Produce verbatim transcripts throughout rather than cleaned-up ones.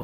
go.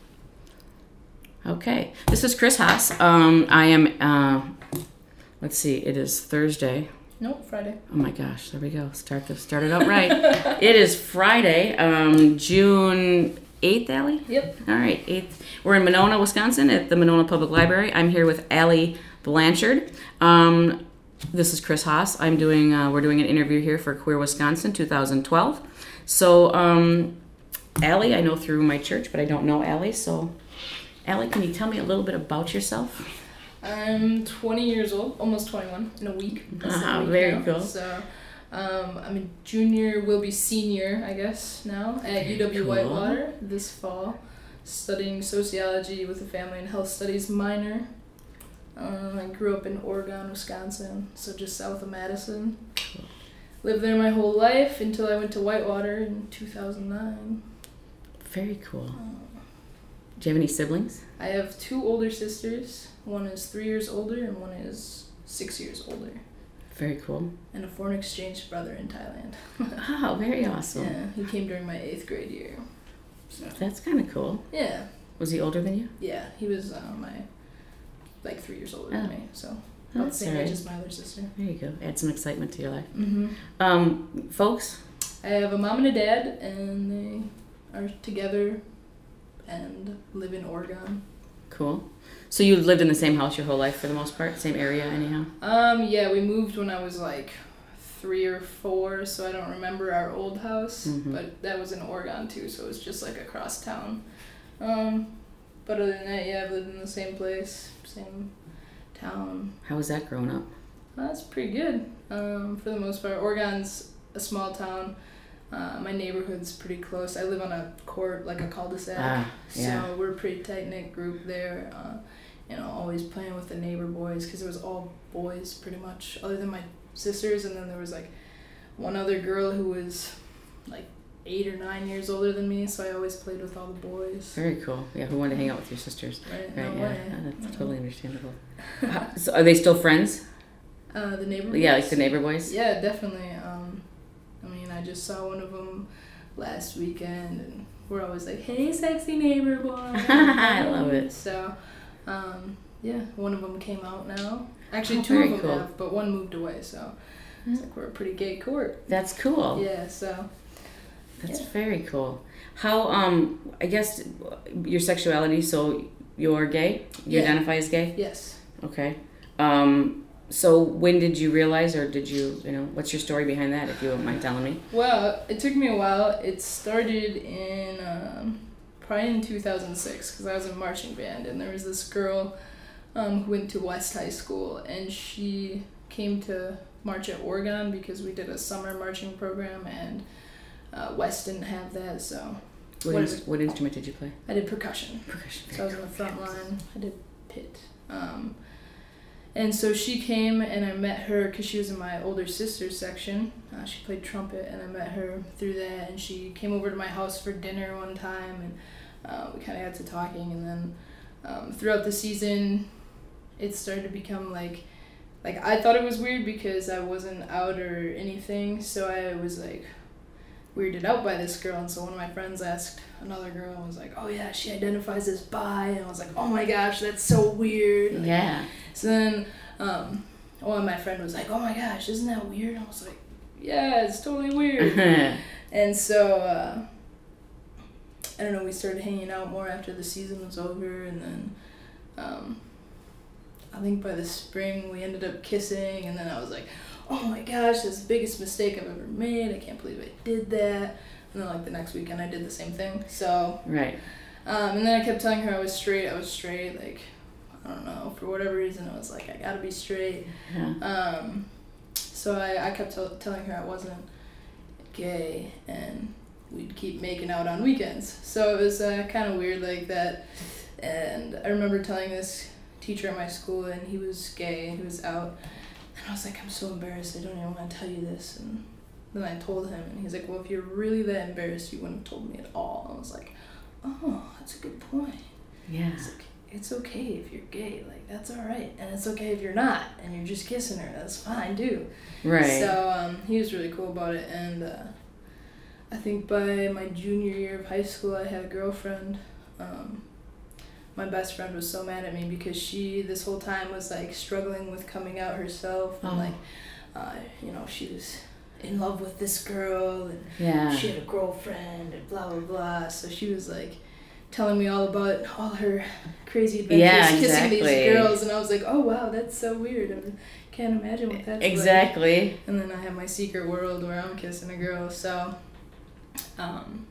Okay, this is Chris Haas. Um, I am, uh, let's see, it is Thursday. Nope, Friday. Oh my gosh, there we go. Start the start it up right. It is Friday, um, June eighth, Allie? Yep. All right, eighth. We're in Monona, Wisconsin at the Monona Public Library. I'm here with Allie Blanchard. Um, this is Chris Haas. I'm doing, uh, we're doing an interview here for Queer Wisconsin twenty twelve. So, um, Allie, I know through my church, but I don't know Allie. So, Allie, can you tell me a little bit about yourself? I'm twenty years old, almost twenty-one in a week. Ah, a week very now. cool. So, um, I'm a junior, will be senior, I guess, now at Very U W cool. Whitewater this fall, studying sociology with a family and health studies minor. Um, I grew up in Oregon, Wisconsin, so just south of Madison. Cool. Lived there my whole life until I went to Whitewater in two thousand nine. Very cool. Um, Do you have any siblings? I have two older sisters. One is three years older and one is six years older. Very cool. And a foreign exchange brother in Thailand. Oh, very awesome. Yeah, he came during my eighth grade year. So, That's kind of cool. yeah, Was he older than you? yeah, he was uh, my, like three years older than Oh. me. So, Oh, about the that's same all right. age as my other sister. There you go. Add some excitement to your life. Mm-hmm. Um, folks? I have a mom and a dad, and they are together and live in Oregon. Cool. So you lived in the same house your whole life for the most part? Same area anyhow? Um, yeah, we moved when I was like three or four, so I don't remember our old house, Mhm. but that was in Oregon too, so it was just like across town. Um, but other than that, yeah, I've lived in the same place, same town. How was that growing up? That's pretty good, um, for the most part. Oregon's a small town. Uh, my neighborhood's pretty close. I live on a court, like a cul-de-sac, Ah, yeah. so we're a pretty tight-knit group there. Uh, you know, always playing with the neighbor boys, because it was all boys pretty much, other than my sisters, and then there was like one other girl who was like eight or nine years older than me, so I always played with all the boys. Very cool. Yeah, who wanted to hang out with your sisters? Right, Right, no yeah. way. Yeah, that's Mhm. totally understandable. How- so are they still friends? Uh, the neighbor Yeah, boys? like the neighbor boys? Yeah, definitely. Um, I mean, I just saw one of them last weekend, and we're always like, "Hey, sexy neighbor boy." I love it. So, um, yeah, one of them came out now. Actually, Oh, two very of them cool. have, but one moved away. So, it's like we're a pretty gay court. That's cool. Yeah. So, That's yeah. very cool. How, um, I guess your sexuality, so you're gay? You Yeah. identify as gay? yes. Okay. Um, so when did you realize, or did you, you know, what's your story behind that, if you don't mind telling me? Well, it took me a while. It started in um, probably in two thousand six, because I was in marching band, and there was this girl um, who went to West High School, and she came to march at Oregon because we did a summer marching program, and uh, West didn't have that, so What, What ins- is it? what instrument did you play? I did percussion. Percussion. So I was in the front line. I did pit. Um, and so she came, and I met her because she was in my older sister's section. Uh, she played trumpet, and I met her through that. And she came over to my house for dinner one time, and uh, we kind of got to talking. And then um, throughout the season, it started to become like, like I thought it was weird because I wasn't out or anything. So I was like weirded out by this girl, and so one of my friends asked another girl and was like, "Oh yeah, she identifies as bi," and I was like, "Oh my gosh, that's so weird." Like, Yeah. so then um one of my friend was like, "Oh my gosh, isn't that weird?" I was like, "Yeah, it's totally weird." And so uh I don't know, we started hanging out more after the season was over, and then um I think by the spring we ended up kissing, and then I was like, "Oh my gosh, that's the biggest mistake I've ever made. I can't believe I did that." And then like the next weekend I did the same thing. So, Right. um, and then I kept telling her I was straight, I was straight, like, I don't know, for whatever reason I was like, I gotta be straight. Yeah. Um, so I, I kept t- telling her I wasn't gay, and we'd keep making out on weekends. So it was uh, kind of weird like that. And I remember telling this teacher at my school, and he was gay, he was out. And I was like, "I'm so embarrassed, I don't even want to tell you this." And then I told him, and he's like, "Well, if you're really that embarrassed, you wouldn't have told me at all." I was like, "Oh, that's a good point." Yeah. He's like, "It's okay if you're gay, like, that's all right. And it's okay if you're not, and you're just kissing her, that's fine, too." Right. So um, he was really cool about it, and uh, I think by my junior year of high school, I had a girlfriend. um, my best friend was so mad at me because she this whole time was like struggling with coming out herself and Oh. like uh, you know, she was in love with this girl and Yeah. she had a girlfriend and blah blah blah. So she was like telling me all about all her crazy adventures Yeah, kissing exactly. these girls, and I was like, oh wow, that's so weird. I can't imagine what that's like. Exactly. And then I have my secret world where I'm kissing a girl. So um,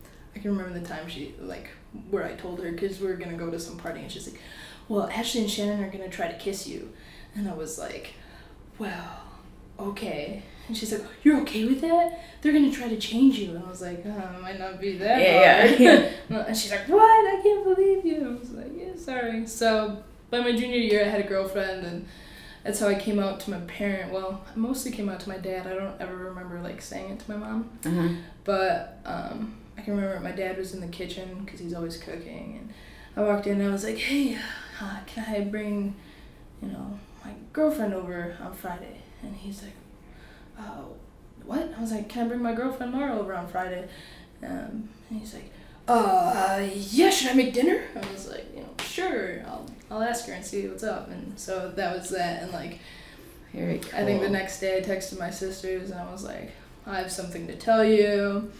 I can remember the time she like where I told her, because we were gonna go to some party, and she's like, well, Ashley and Shannon are gonna try to kiss you, and I was like, well, okay. And she's like, you're okay with that? They're gonna try to change you. And I was like, oh, it might not be that Yeah, hard. yeah. And she's like, what? I can't believe you. I was like, yeah, sorry. So by my junior year, I had a girlfriend, and that's how I came out to my parent. Well, I mostly came out to my dad. I don't ever remember like saying it to my mom. Uh-huh. But um, I can remember my dad was in the kitchen because he's always cooking, and I walked in and I was like, hey, uh, can I bring, you know, my girlfriend over on Friday? And he's like, oh, what? I was like, can I bring my girlfriend Mara over on Friday? Um, and he's like, uh, yeah, should I make dinner? I was like, you know, sure, I'll I'll ask her and see what's up. And so that was that. And like, Very cool. I think the next day I texted my sisters and I was like, I have something to tell you.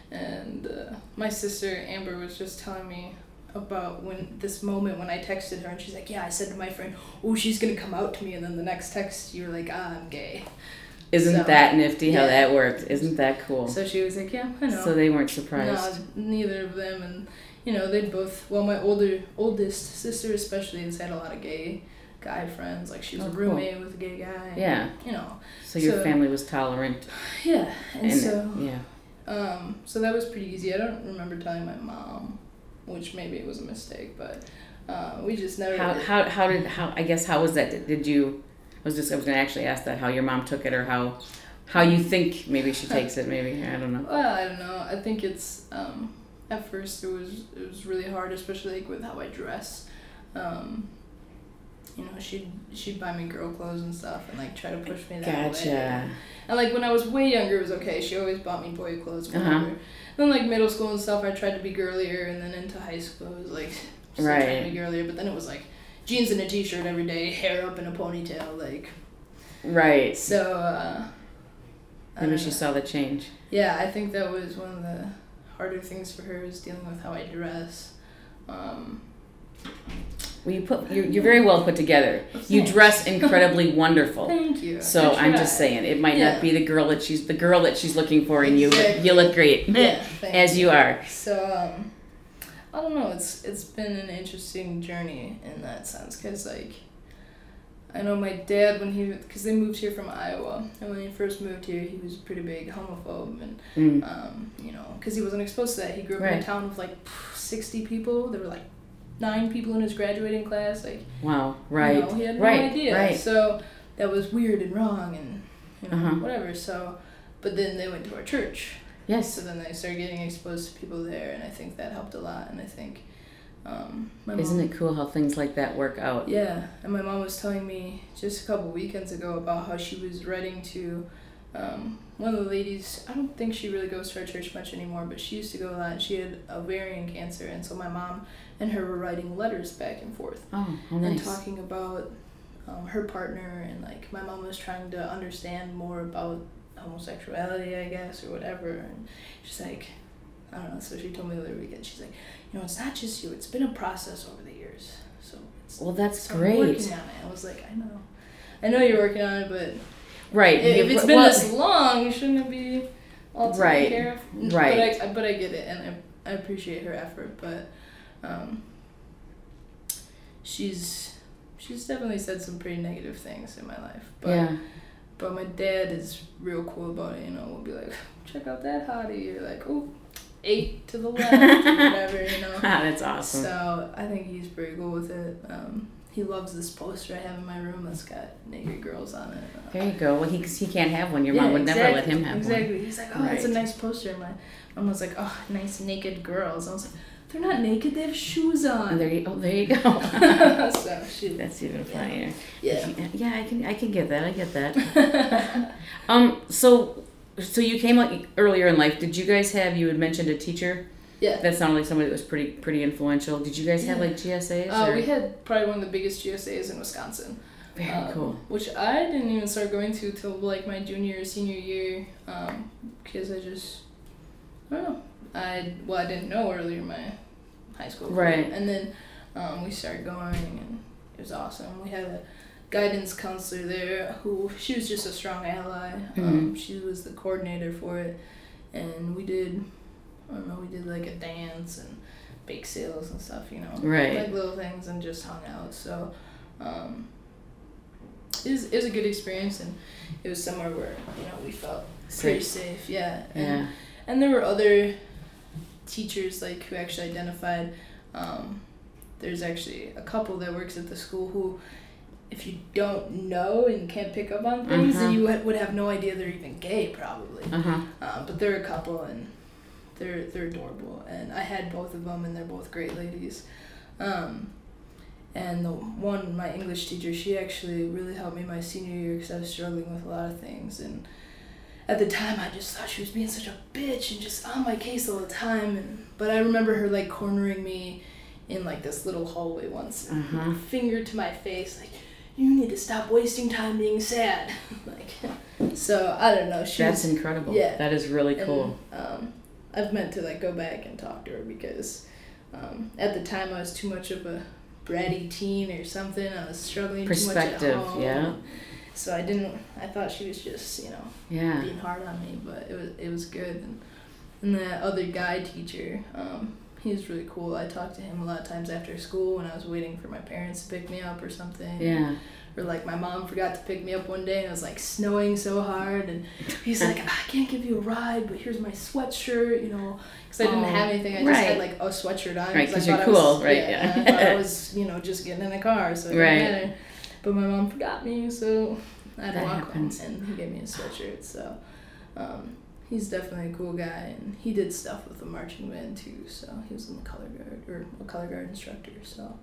And uh, my sister Amber was just telling me about when this moment when I texted her, and she's like, yeah, I said to my friend, oh, she's gonna come out to me, and then the next text you were like, ah, I'm gay. Isn't So, that nifty how yeah. that worked? Isn't that cool? So she was like, yeah, I know. So they weren't surprised. No, neither of them. And you know, they both, well, my older oldest sister especially has had a lot of gay guy friends. Like she was Oh, a cool. roommate with a gay guy. Yeah. You know. So your so- family was tolerant. Yeah. And, And so yeah. um so that was pretty easy. I don't remember telling my mom, which maybe it was a mistake, but uh, we just never How how how did how I guess how was that? Did, did you? I was just I was gonna actually ask that how your mom took it, or how how you think maybe she takes it. Maybe I don't know. Well, I don't know. I think it's um, at first it was it was really hard, especially like with how I dress. Um, you know, she'd she'd buy me girl clothes and stuff, and like try to push me that way. Gotcha. And like when I was way younger, it was okay. She always bought me boy clothes. Whatever. Uh-huh. Then like middle school and stuff, I tried to be girlier, and then into high school, it was like still Right. trying to be girlier. But then it was like jeans and a t-shirt every day, hair up in a ponytail, like. Right. So. Uh, I Maybe don't she know. saw the change. Yeah, I think that was one of the harder things for her, is dealing with how I dress. Um, Well, you put you're, you're very well put together. You Thanks. dress incredibly wonderful. thank you. So I I'm try. just saying, it might Yeah. not be the girl that she's the girl that she's looking for, and you Exactly. you look great Yeah, thank as you are. So um, I don't know. It's it's been an interesting journey in that sense, because like I know my dad, when he, because they moved here from Iowa, and when he first moved here, he was a pretty big homophobe, and Mm. um, you know, because he wasn't exposed to that. He grew up in Right. a town with like sixty people. There were like nine people in his graduating class. Like. Wow. Right. You know, he had no right. idea. Right. So that was weird and wrong, and you know, Uh-huh. whatever. So, but then they went to our church. Yes. So then they started getting exposed to people there, and I think that helped a lot. And I think um, my Isn't mom, it cool how things like that work out? Yeah, and my mom was telling me just a couple weekends ago about how she was writing to um, one of the ladies. I don't think she really goes to our church much anymore, but she used to go a lot. And she had ovarian cancer, and so my mom and her were writing letters back and forth. Oh, how And nice. talking about um, her partner, and like my mom was trying to understand more about homosexuality, I guess, or whatever. And she's like, I don't know. So she told me the other weekend, she's like, you know, it's not just you. It's been a process over the years. So it's Well, that's so I'm great. working on it. I was like, I know, I know you're working on it, but Right. if, if You- it's been well, this long, shouldn't it be all taken Right. care of? Right. But I, but I get it, and I, I appreciate her effort, but. Um, She's she's definitely said some pretty negative things in my life. But yeah. but my dad is real cool about it, you know, we'll be like, check out that hottie, you're like, oh, eight to the left or whatever, you know. Ah, that's awesome. So I think he's pretty cool with it. Um, he loves this poster I have in my room that's got naked girls on it. Uh, There you go. Well, he, 'cause he can't have one. Your yeah, mom would never let exactly, him have Exactly. He's like, oh, that's a Right. nice poster. And my mom was like, oh, nice naked girls. I was like, they're not naked, they have shoes one. on. There you, oh, there you go. So she, That's even funnier. yeah. Yeah, I can I can get that. I get that. um. So so you came out earlier in life. Did you guys have? You had mentioned a teacher Yeah. That sounded like somebody that was pretty pretty influential. Did you guys have Yeah. like G S As? Uh, or? we had probably one of the biggest G S As in Wisconsin. Very um, cool. Which I didn't even start going to till like my junior or senior year, um, because I just, I don't know. I well, I didn't know earlier in my high school. Right. Career. And then um, we started going, and it was awesome. We had a guidance counselor there who she was just a strong ally. Mm-hmm. Um, she was the coordinator for it, and we did. I don't know. We did like a dance and bake sales and stuff. You know. Right. Like little things and just hung out. So. Um, It was, it was a good experience, and it was somewhere where, you know, we felt pretty safe, yeah. And, Yeah. and there were other teachers, like, who actually identified, um, there's actually a couple that works at the school who, if you don't know and can't pick up on things, Uh-huh. then you would would have no idea they're even gay, probably. Uh-huh. Um, but they're a couple, and they're, they're adorable, and I had both of them, and they're both great ladies. Um... And the one, my English teacher, she actually really helped me my senior year because I was struggling with a lot of things. And at the time, I just thought she was being such a bitch and just on my case all the time. And but I remember her, like, cornering me in, like, this little hallway once. Uh-huh. Finger to my face, like, you need to stop wasting time being sad. like, so, I don't know. She That's was, incredible. Yeah. That is really cool. And, um, I've meant to, like, go back and talk to her because um, at the time I was too much of a bratty teen or something. I was struggling too much at Perspective, home. yeah. So I didn't. I thought she was just, you know, Yeah. being hard on me, but it was it was good. And, and the other guy teacher, um, he was really cool. I talked to him a lot of times after school when I was waiting for my parents to pick me up or something. Yeah. Or like my mom forgot to pick me up one day and it was like snowing so hard, and he's like, I can't give you a ride, but here's my sweatshirt, you know, because I didn't Oh, have anything. I just right. had like a sweatshirt on. Right, 'cause I you're thought I cool, was, right, Yeah, yeah. and I thought I was, you know, just getting in the car, so it didn't Right. matter. But my mom forgot me, so I had to That walk happens. home, and he gave me a sweatshirt. So um, he's definitely a cool guy, and he did stuff with the marching band too. So he was in the color guard or a color guard instructor. So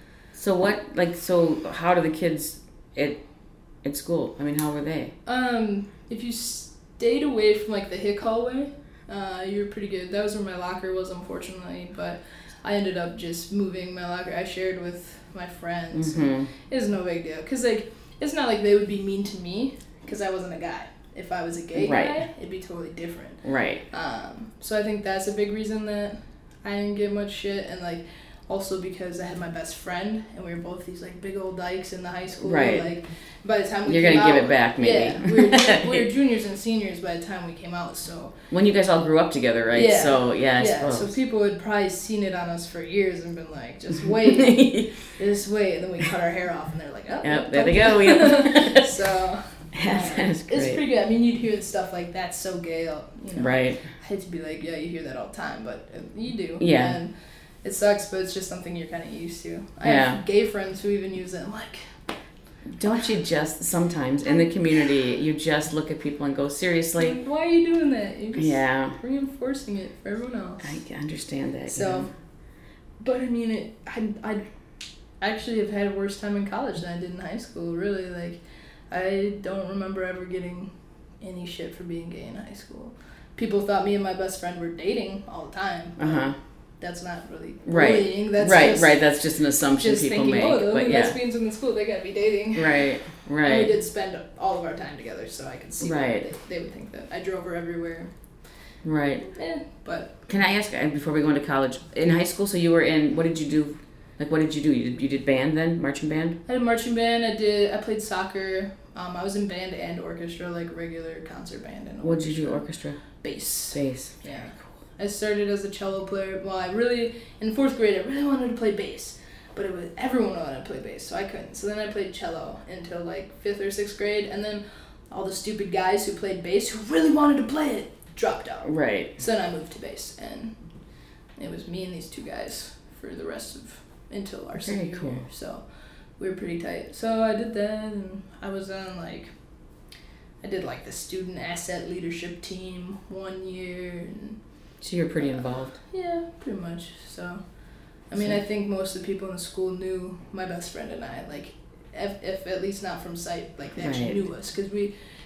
So what, like, so how do the kids at at school? I mean, how were they? Um, if you stayed away from like the hick hallway, uh, you were pretty good. That was where my locker was, unfortunately, but I ended up just moving my locker. I shared with my friends. Mm-hmm. It was no big deal, cause like it's not like they would be mean to me, cause I wasn't a guy. If I was a gay Right. guy, it'd be totally different. Right. Um, so I think that's a big reason that I didn't get much shit, and like also because I had my best friend, and we were both these like big old dykes in the high school. Right. Like by the time we You're came gonna give out- it back, maybe. Yeah, we were, ju- we were juniors and seniors by the time we came out. So When you guys all grew up together, right? Yeah. So, yeah, I yeah, suppose. so people had probably seen it on us for years and been like, just wait, just wait, and then we cut our hair off, and they're like, oh, Yep, oh, there they don't go. you- Yep. so. uh, That is It's great. pretty good. I mean, you'd hear stuff like that's so gay. You know, Right. I hate to be like, yeah, you hear that all the time, but uh, you do. Yeah. And it sucks, but it's just something you're kind of used to. I Yeah. have gay friends who even use it. I'm like, Don't you just, sometimes in the community, you just look at people and go, seriously? like, why are you doing that? You're just Yeah. reinforcing it for everyone else. I understand that. So, but I mean, it. I I actually have had a worse time in college than I did in high school. Really, like, I don't remember ever getting any shit for being gay in high school. People thought me and my best friend were dating all the time. Uh huh. That's not really Right. bullying. That's right, just, right. That's just an assumption just people thinking, make. oh, the but only yeah. lesbians in the school, they gotta be dating. Right, And we right. did spend all of our time together, so I could see Right. why they, they would think that. I drove her everywhere. Right. Eh, but Can I ask, uh, before we go into college, in high school, so you were in, what did you do? Like, what did you do? You did, you did band then? Marching band? I did marching band. I did. I played soccer. Um, I was in band and orchestra, like regular concert band and. What did you do? Orchestra? Bass. Bass. Yeah. I started as a cello player. Well, I really in fourth grade I really wanted to play bass, but it was everyone wanted to play bass, so I couldn't. So then I played cello until like fifth or sixth grade, and then all the stupid guys who played bass who really wanted to play it dropped out. Right. So then I moved to bass, and it was me and these two guys for the rest of until our Very senior cool. year. So we were pretty tight. So I did that, and I was on like I did like the student asset leadership team one year, and So you're pretty involved. yeah, pretty much. So I mean, So- I think most of the people in the school knew my best friend and I, like if, if at least not from sight, like they actually Right. knew us, because we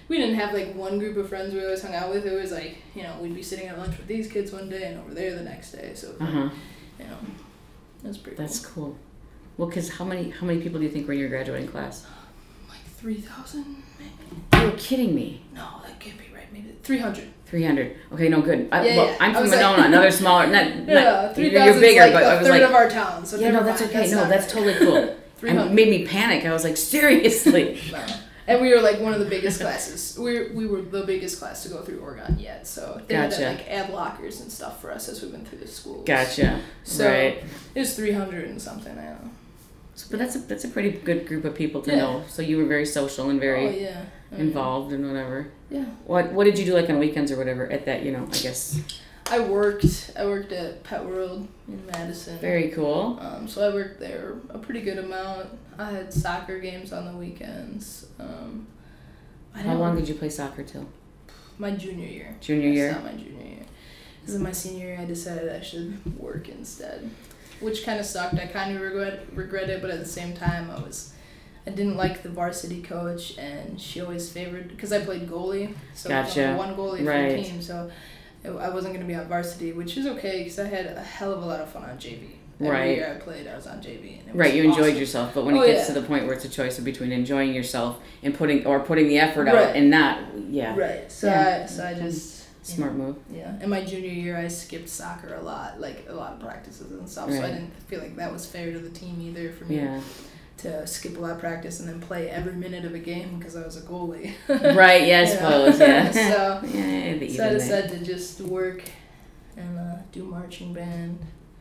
we didn't have like one group of friends we always hung out with. It was like, you know, we'd be sitting at lunch with these kids one day and over there the next day. So, Uh-huh. you know, that's pretty That's cool. cool. Well, because how many how many people do you think were in your graduating class? Like three thousand maybe? You're kidding me. No, that can't be right. Maybe three hundred. three hundred. Okay, no, good. I, Yeah, well, yeah. I'm I from was Monona, like- another smaller, not, Yeah, not three you're, thousand you're bigger, like but a I was third like, of our town. So yeah, no, never that's mind. okay. no, not that's right. totally cool. three It hundred. made me panic. I was like, seriously? No. And we were like one of the biggest classes. We were, we were the biggest class to go through Oregon yet. So they Gotcha. had to like add lockers and stuff for us as we went through the schools. Gotcha. So right. it was three hundred and something. I don't know. But that's a that's a pretty good group of people to Yeah. know. So you were very social and very Oh yeah. I mean, involved and whatever. Yeah. What what did you do like on weekends or whatever at that, you know, I guess. I worked. I worked at Pet World in Madison. Very cool. Um, so I worked there a pretty good amount. I had soccer games on the weekends. Um, I How didn't- long did you play soccer till? My junior year. Junior That's year? not my junior year. Because in my senior year, I decided I should work instead, which kind of sucked. I kind of regret regret it, but at the same time, I was I didn't like the varsity coach, and she always favored because I played goalie, so there was Gotcha. only one goalie for Right. the team, so it, I wasn't going to be on varsity, which is okay because I had a hell of a lot of fun on J V. Every Right. year I played, I was on J V. And it was Right, you enjoyed awesome. yourself, but when Oh, it gets yeah. to the point where it's a choice of between enjoying yourself and putting or putting the effort out Right. and not, yeah, Right. So Yeah. I so I just you smart know, move. Yeah. In my junior year, I skipped soccer a lot, like a lot of practices and stuff. So I Right. didn't feel like that was fair to the team either for me Yeah, to skip a lot of practice and then play every minute of a game because I was a goalie. right. Yeah, I You know? suppose. Yeah. So- yeah, the So I even decided to just work and uh, do marching band.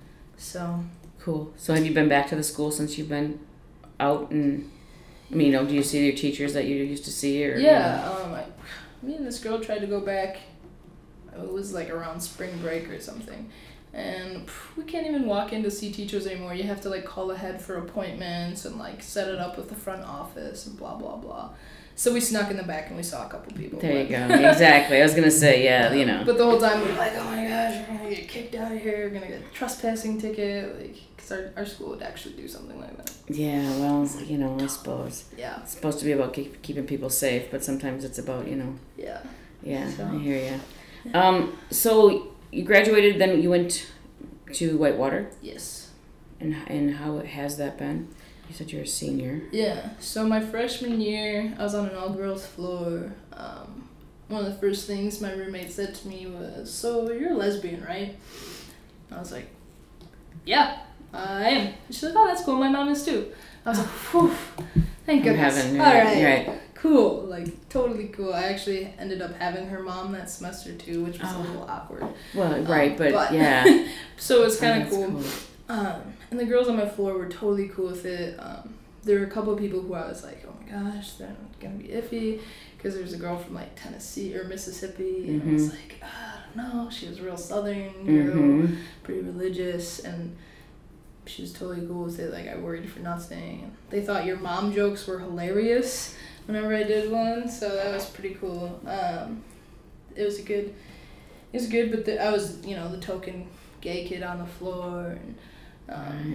So Cool. So have you been back to the school since you've been out and? I mean, you know, do you see your teachers that you used to see or? yeah, um, I, me and this girl tried to go back. It was like around spring break or something. And pff, we can't even walk in to see teachers anymore. You have to like call ahead for appointments and like set it up with the front office and blah blah blah. So we snuck in the back and we saw a couple people. There you but- go. Exactly. I was gonna say, yeah, you know. But the whole time we were like, oh my gosh, we're gonna get kicked out of here. We're gonna get a trespassing ticket, like, because our, our school would actually do something like that. Yeah. Well, you know, I suppose Yeah, it's supposed to be about keep, keeping people safe, but sometimes it's about, you know. yeah. Yeah, So- I hear you. Um, so you graduated, then you went to Whitewater, Yes. and and how has that been? You said you're a senior. Yeah, so my freshman year, I was on an all-girls floor. Um, one of the first things my roommate said to me was, so you're a lesbian, right? I was like, yeah, I am. She's like, oh, that's cool, my mom is too. I was like, whew, thank From goodness. heaven, All right, right, right. cool, like totally cool. I actually ended up having her mom that semester too, which was Oh. a little awkward. Well, Um, right, but, but- yeah. So it was Oh, kind of that's cool. Um, and the girls on my floor were totally cool with it. Um, there were a couple of people who I was like, oh my gosh, they're gonna be iffy, because there was a girl from like Tennessee or Mississippi, and I was Mhm. like, I don't know. She was real southern, real Mm-hmm. pretty religious, and she was totally cool with it. Like I worried for nothing. They thought your mom jokes were hilarious whenever I did one, so that was pretty cool. Um, it was a good, it was good, but the, I was you know the token gay kid on the floor, and um,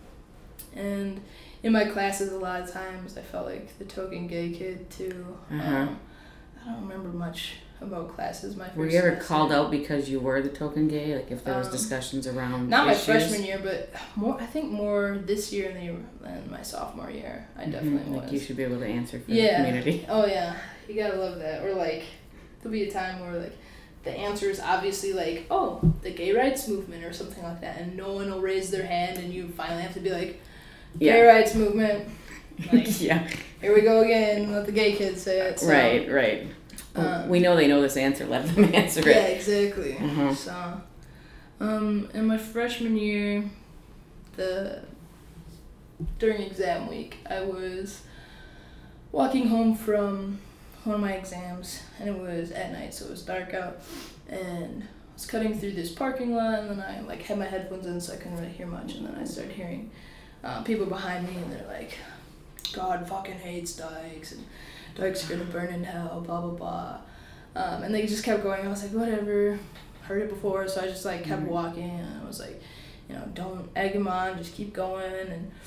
and in my classes a lot of times I felt like the token gay kid too. Uh-huh. Um, I don't remember much about classes my first Were you ever semester. called out because you were the token gay? Like if there was Um, discussions around Not issues? my freshman year, but more. I think more this year than, than my sophomore year. I Mhm, definitely Like was. you should be able to answer for Yeah. the community. Oh yeah, you gotta love that. Or like, there'll be a time where like, the answer is obviously like, oh, the gay rights movement or something like that, and no one will raise their hand, and you finally have to be like, gay Yeah. rights movement. Like, yeah. here we go again. Let the gay kids say it. So, Right, right. Well, Um, we know they know this answer. Let them answer Yeah, it. exactly. Uh-huh. So, um, in my freshman year, the during exam week, I was walking home from one of my exams, and it was at night, so it was dark out, and I was cutting through this parking lot, and then I like had my headphones in, so I couldn't really hear much, and then I started hearing uh, people behind me, and they're like, God fucking hates dykes, and dykes are gonna burn in hell, blah blah blah. Um, and they just kept going. I was like, whatever, heard it before, so I just like kept Mhm. walking, and I was like, you know, don't egg him on, just keep going. And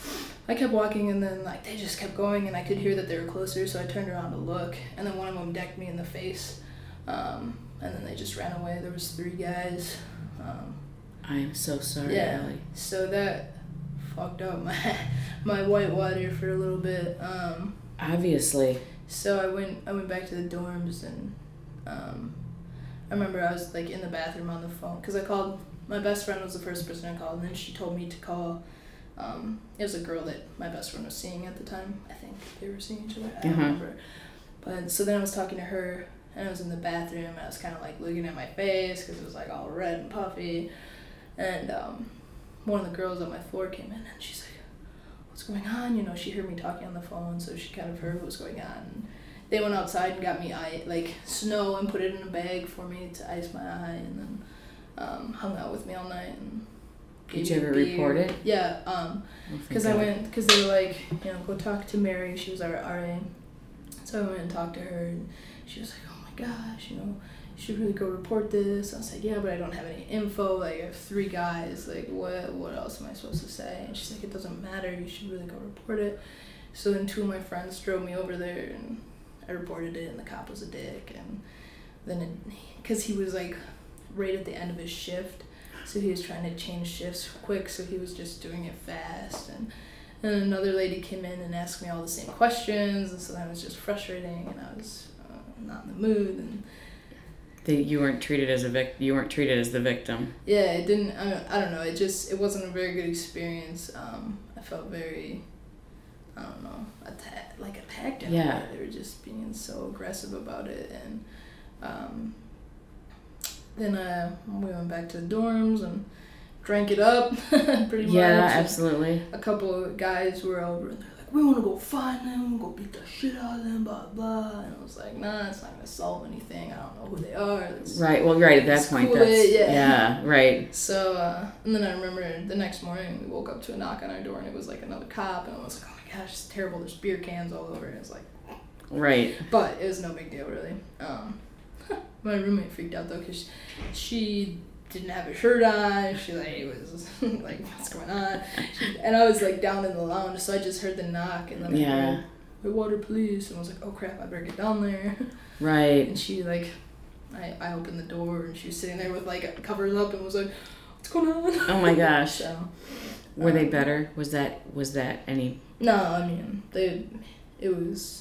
I kept walking, and then like they just kept going, and I could hear that they were closer, so I turned around to look, and then one of them decked me in the face, um, and then they just ran away. There was three guys. Um, I am so sorry, yeah, Allie. so that fucked up my my white water for a little bit. Um, Obviously. So I went I went back to the dorms, and um, I remember I was like in the bathroom on the phone because I called. My best friend was the first person I called, and then she told me to call. Um, it was a girl that my best friend was seeing at the time. I think they were seeing each other. I don't Uh-huh. remember. But so then I was talking to her, and I was in the bathroom, and I was kind of like looking at my face because it was like all red and puffy. And um, one of the girls on my floor came in, and she's like, "What's going on?" You know, she heard me talking on the phone, so she kind of heard what was going on. And they went outside and got me eye, like snow and put it in a bag for me to ice my eye, and then um, hung out with me all night. And Did gave you me ever beer. report it? Yeah, um, Oh, because thank I God. went, because they were like, you know, go talk to Mary. She was our R A. So I went and talked to her, and she was like, "Oh my gosh, you know, you should really go report this." I was like, "Yeah, but I don't have any info. Like, I have three guys. Like, what what else am I supposed to say?" And she's like, "It doesn't matter. You should really go report it." So then two of my friends drove me over there, and I reported it, and the cop was a dick. And then, it, because he was like right at the end of his shift, so he was trying to change shifts quick, so he was just doing it fast. And then another lady came in and asked me all the same questions, and so that was just frustrating, and I was uh, not in the mood. And That you weren't treated as a vic- You weren't treated as the victim. yeah, it didn't. I don't, I don't know. It just it wasn't a very good experience. Um, I felt very, I don't know, atta- like attacked. in a Yeah. way. They were just being so aggressive about it, and um, then uh, we went back to the dorms and drank it up, pretty much. Yeah, And absolutely. a couple of guys were over, and they're like, "We want to go find them, we go beat the shit out of them, blah blah." And I was like, "Nah, it's not gonna solve anything. I don't know who they are." It's, Right. Well, right at that Let's point, cool that's it, yeah. yeah. Right. So, uh, and then I remember the next morning we woke up to a knock on our door, and it was like another cop, and I was like, "Oh my gosh, it's terrible. There's beer cans all over." And it was like, Right. but it was no big deal really. Um, my roommate freaked out though, cause she didn't have a shirt on. She like was like, "What's going on?" She, and I was like down in the lounge, so I just heard the knock, and then I Yeah. heard, "The water, please." And I was like, "Oh crap, I better get down there." Right. And she like, I, I opened the door, and she was sitting there with like covers up, and was like, "What's going on?" Oh my gosh. So, Were they um, better? Was that was that any? No, I mean they, it was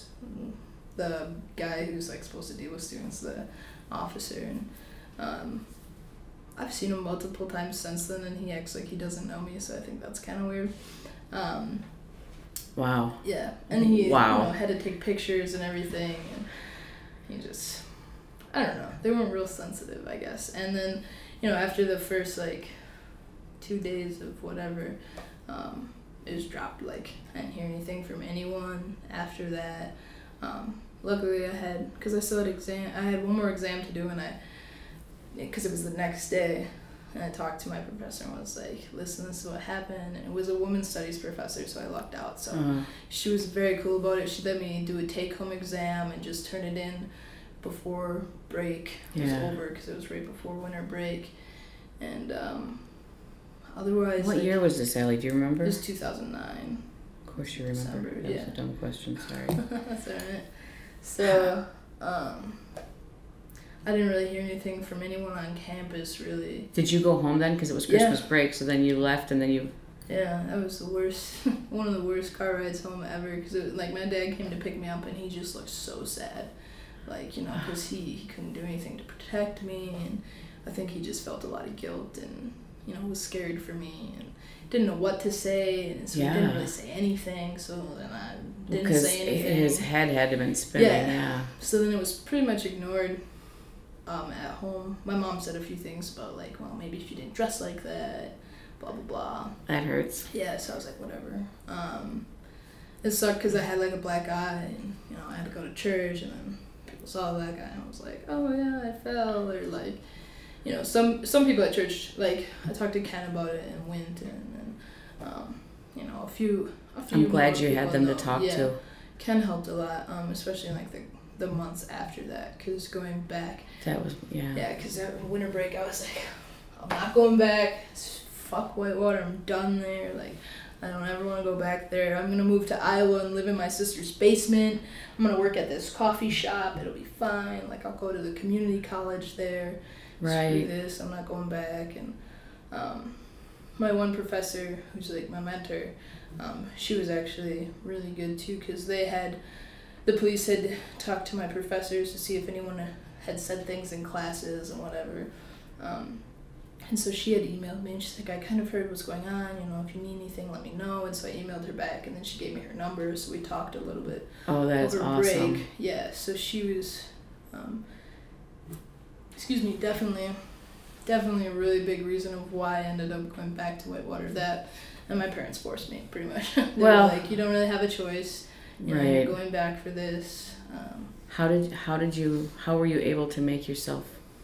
the guy who's like supposed to deal with students, the officer, and um, I've seen him multiple times since then, and he acts like he doesn't know me, so I think that's kind of weird. Um, Wow. yeah, and he Wow. you know, had to take pictures and everything, and he just, I don't know, they weren't real sensitive, I guess. And then, you know, after the first like two days of whatever, um, it was dropped. Like I didn't hear anything from anyone after that. Um, luckily, I had, because I still had exam. I had one more exam to do, and I, because it was the next day, and I talked to my professor and was like, "Listen, this is what happened." And it was a women's studies professor, so I lucked out. So Uh, she was very cool about it. She let me do a take-home exam and just turn it in before break was Yeah. over, because it was right before winter break. And um, otherwise, what like, year was this, Allie? Do you remember? it was two thousand nine. Of course you remember. December, That yeah. was a dumb question. Sorry. That's alright. So, um, I didn't really hear anything from anyone on campus, really. Did you go home then? Because it was Yeah. Christmas break, so then you left, and then you. Yeah, that was the worst, one of the worst car rides home ever, because like my dad came to pick me up, and he just looked so sad, like, you know, because he, he couldn't do anything to protect me, and I think he just felt a lot of guilt, and, you know, was scared for me, and didn't know what to say, and so Yeah. he didn't really say anything, so then I didn't Because say anything. his head had to have been spinning. Yeah. Yeah. So then it was pretty much ignored um, at home. My mom said a few things about, like, well, maybe if you didn't dress like that, blah, blah, blah. That hurts. Yeah, so I was like, whatever. Um, it sucked because I had, like, a black eye, and, you know, I had to go to church, and then people saw the black eye, and I was like, oh, yeah, I fell, or, like, you know, some some people at church, like, I talked to Ken about it and went, and, and um, you know, a few, a few I'm glad more you had people them to know. talk Yeah. to. Ken helped a lot, um, especially in, like, the, the months after that, because going back, That was yeah. yeah, because at winter break, I was like, I'm not going back. Fuck Whitewater. I'm done there. Like, I don't ever never want to go back there. I'm going to move to Iowa and live in my sister's basement. I'm going to work at this coffee shop. It'll be fine. Like, I'll go to the community college there. Right. Screw this. I'm not going back. And um, my one professor, who's, like, my mentor, um, she was actually really good, too, because they had, the police had talked to my professors to see if anyone had said things in classes and whatever. Um, And so she had emailed me, and she's like, I kind of heard what's going on, you know, if you need anything, let me know. And so I emailed her back, and then she gave me her number, so we talked a little bit. Oh, that's over awesome. break. Yeah, so she was, um, excuse me, definitely, definitely a really big reason of why I ended up going back to Whitewater. That, and my parents forced me, pretty much. They Well, were like, you don't really have a choice. You know, right. you're going back for this. Um, How did how did you how were you able to make yourself?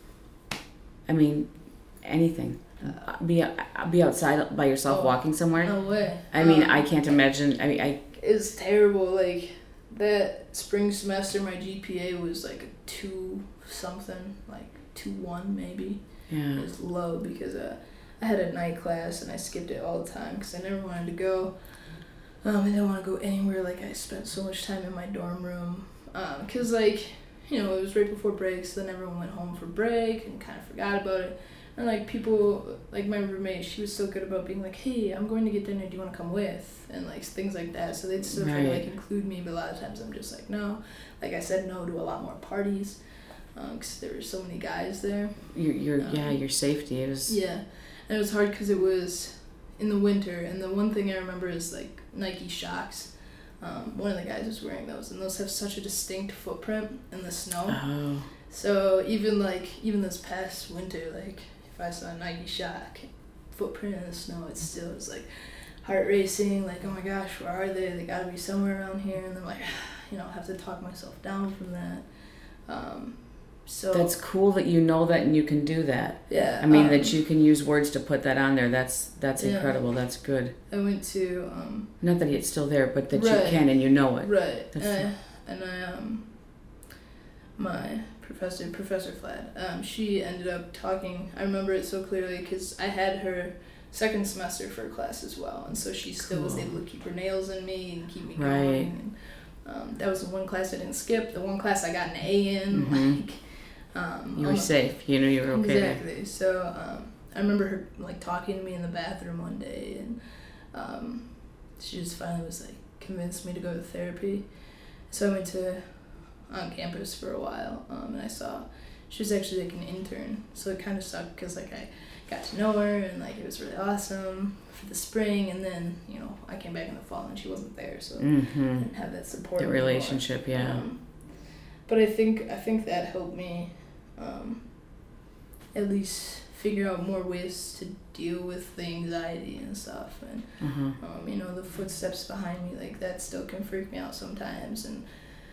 I mean, anything. uh, Be be outside by yourself Oh, walking somewhere. no way. I mean, Um, I can't imagine. I mean, I It was terrible. Like, that spring semester, my G P A was like a two something, like two one maybe. yeah. It was low because uh, I had a night class and I skipped it all the time because I never wanted to go. Um, I didn't want to go anywhere. Like, I spent so much time in my dorm room. Um, cause like, you know, it was right before break, so then everyone went home for break and kind of forgot about it. And like people, like my roommate, she was so good about being like, hey, I'm going to get dinner, do you want to come with? And like things like that. So they'd still try to Right. like include me, but a lot of times I'm just like, no. Like I said no to a lot more parties, um, cause there were so many guys there. Your your Um, yeah your safety. It was Yeah, and it was hard because it was in the winter, and the one thing I remember is like Nike Shox. Um, one of the guys was wearing those, and those have such a distinct footprint in the snow. Oh, So even like even this past winter, like if I saw a Nike Shock footprint in the snow, it still was like heart racing. Like, oh my gosh, where are they? They gotta be somewhere around here. And then like, you know, have to talk myself down from that. Um, so that's cool that you know that and you can do that. yeah. I mean um, that you can use words to put that on there. That's that's Yeah. incredible. That's good. I went to um, Not that it's still there, but that Right. you can and you know it. Right, That's and I, and I um, my professor, Professor Flad, um, she ended up talking. I remember it so clearly because I had her second semester for a class as well, and so she still was Cool. able to keep her nails in me and keep me Right. going. And, um, that was the one class I didn't skip. The one class I got an A in. Mhm. Like, um, You were um, safe. You knew you were okay there. Exactly. So um, I remember her like talking to me in the bathroom one day, and um, she just finally was like convinced me to go to therapy. So I went to on campus for a while, um, and I saw she was actually like an intern. So it kind of sucked because like I got to know her, and like it was really awesome for the spring, and then you know I came back in the fall and she wasn't there, so I Mm-hmm. didn't have that support. The anymore. relationship, yeah. Um, but I think I think that helped me um, at least figure out more ways to deal with the anxiety and stuff, and Uh-huh. um, you know the footsteps behind me, like that still can freak me out sometimes. And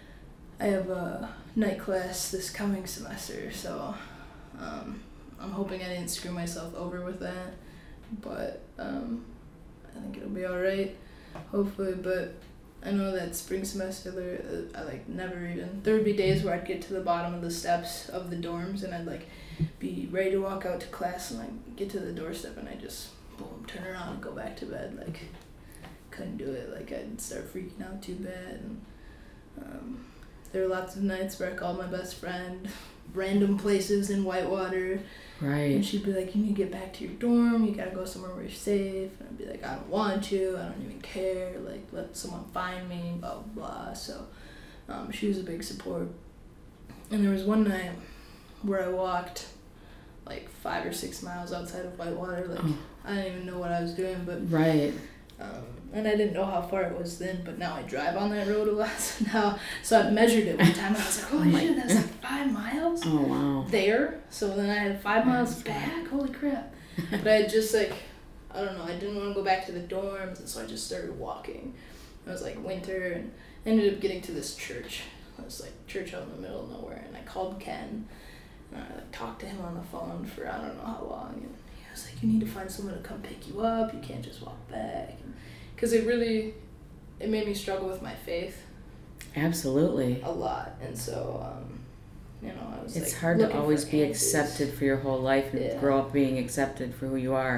I have a night class this coming semester, so um, I'm hoping I didn't screw myself over with that, but um, I think it'll be all right, hopefully. But I know that spring semester, there, uh, I like never even. There would be days where I'd get to the bottom of the steps of the dorms, and I'd like be ready to walk out to class, and like get to the doorstep, and I just boom turn around and go back to bed. Like couldn't do it. Like I'd start freaking out too bad. And um, there were lots of nights where I called my best friend, random places in Whitewater. And Right. she'd be like, you need to get back to your dorm, you gotta go somewhere where you're safe. And I'd be like, I don't want to, I don't even care, like, let someone find me, blah, blah, blah. So um, she was a big support. And there was one night where I walked like five or six miles outside of Whitewater. Like, Oh. I didn't even know what I was doing, but, Right. um, and I didn't know how far it was then, but now I drive on that road a lot. So now, so I measured it one time, and I was like, holy shit, that's like five miles? Oh wow. There, so then I had five miles That's back. Holy crap! But I had just like, I don't know. I didn't want to go back to the dorms, and so I just started walking. It was like winter, and ended up getting to this church. It was like church out in the middle of nowhere, and I called Ken, and I like talked to him on the phone for I don't know how long, and he was like, "You need to find someone to come pick you up. You can't just walk back," because it really, it made me struggle with my faith Absolutely. a lot, and so. Um, You know, I was It's like hard to looking always for be answers. accepted for your whole life and Yeah. grow up being accepted for who you are.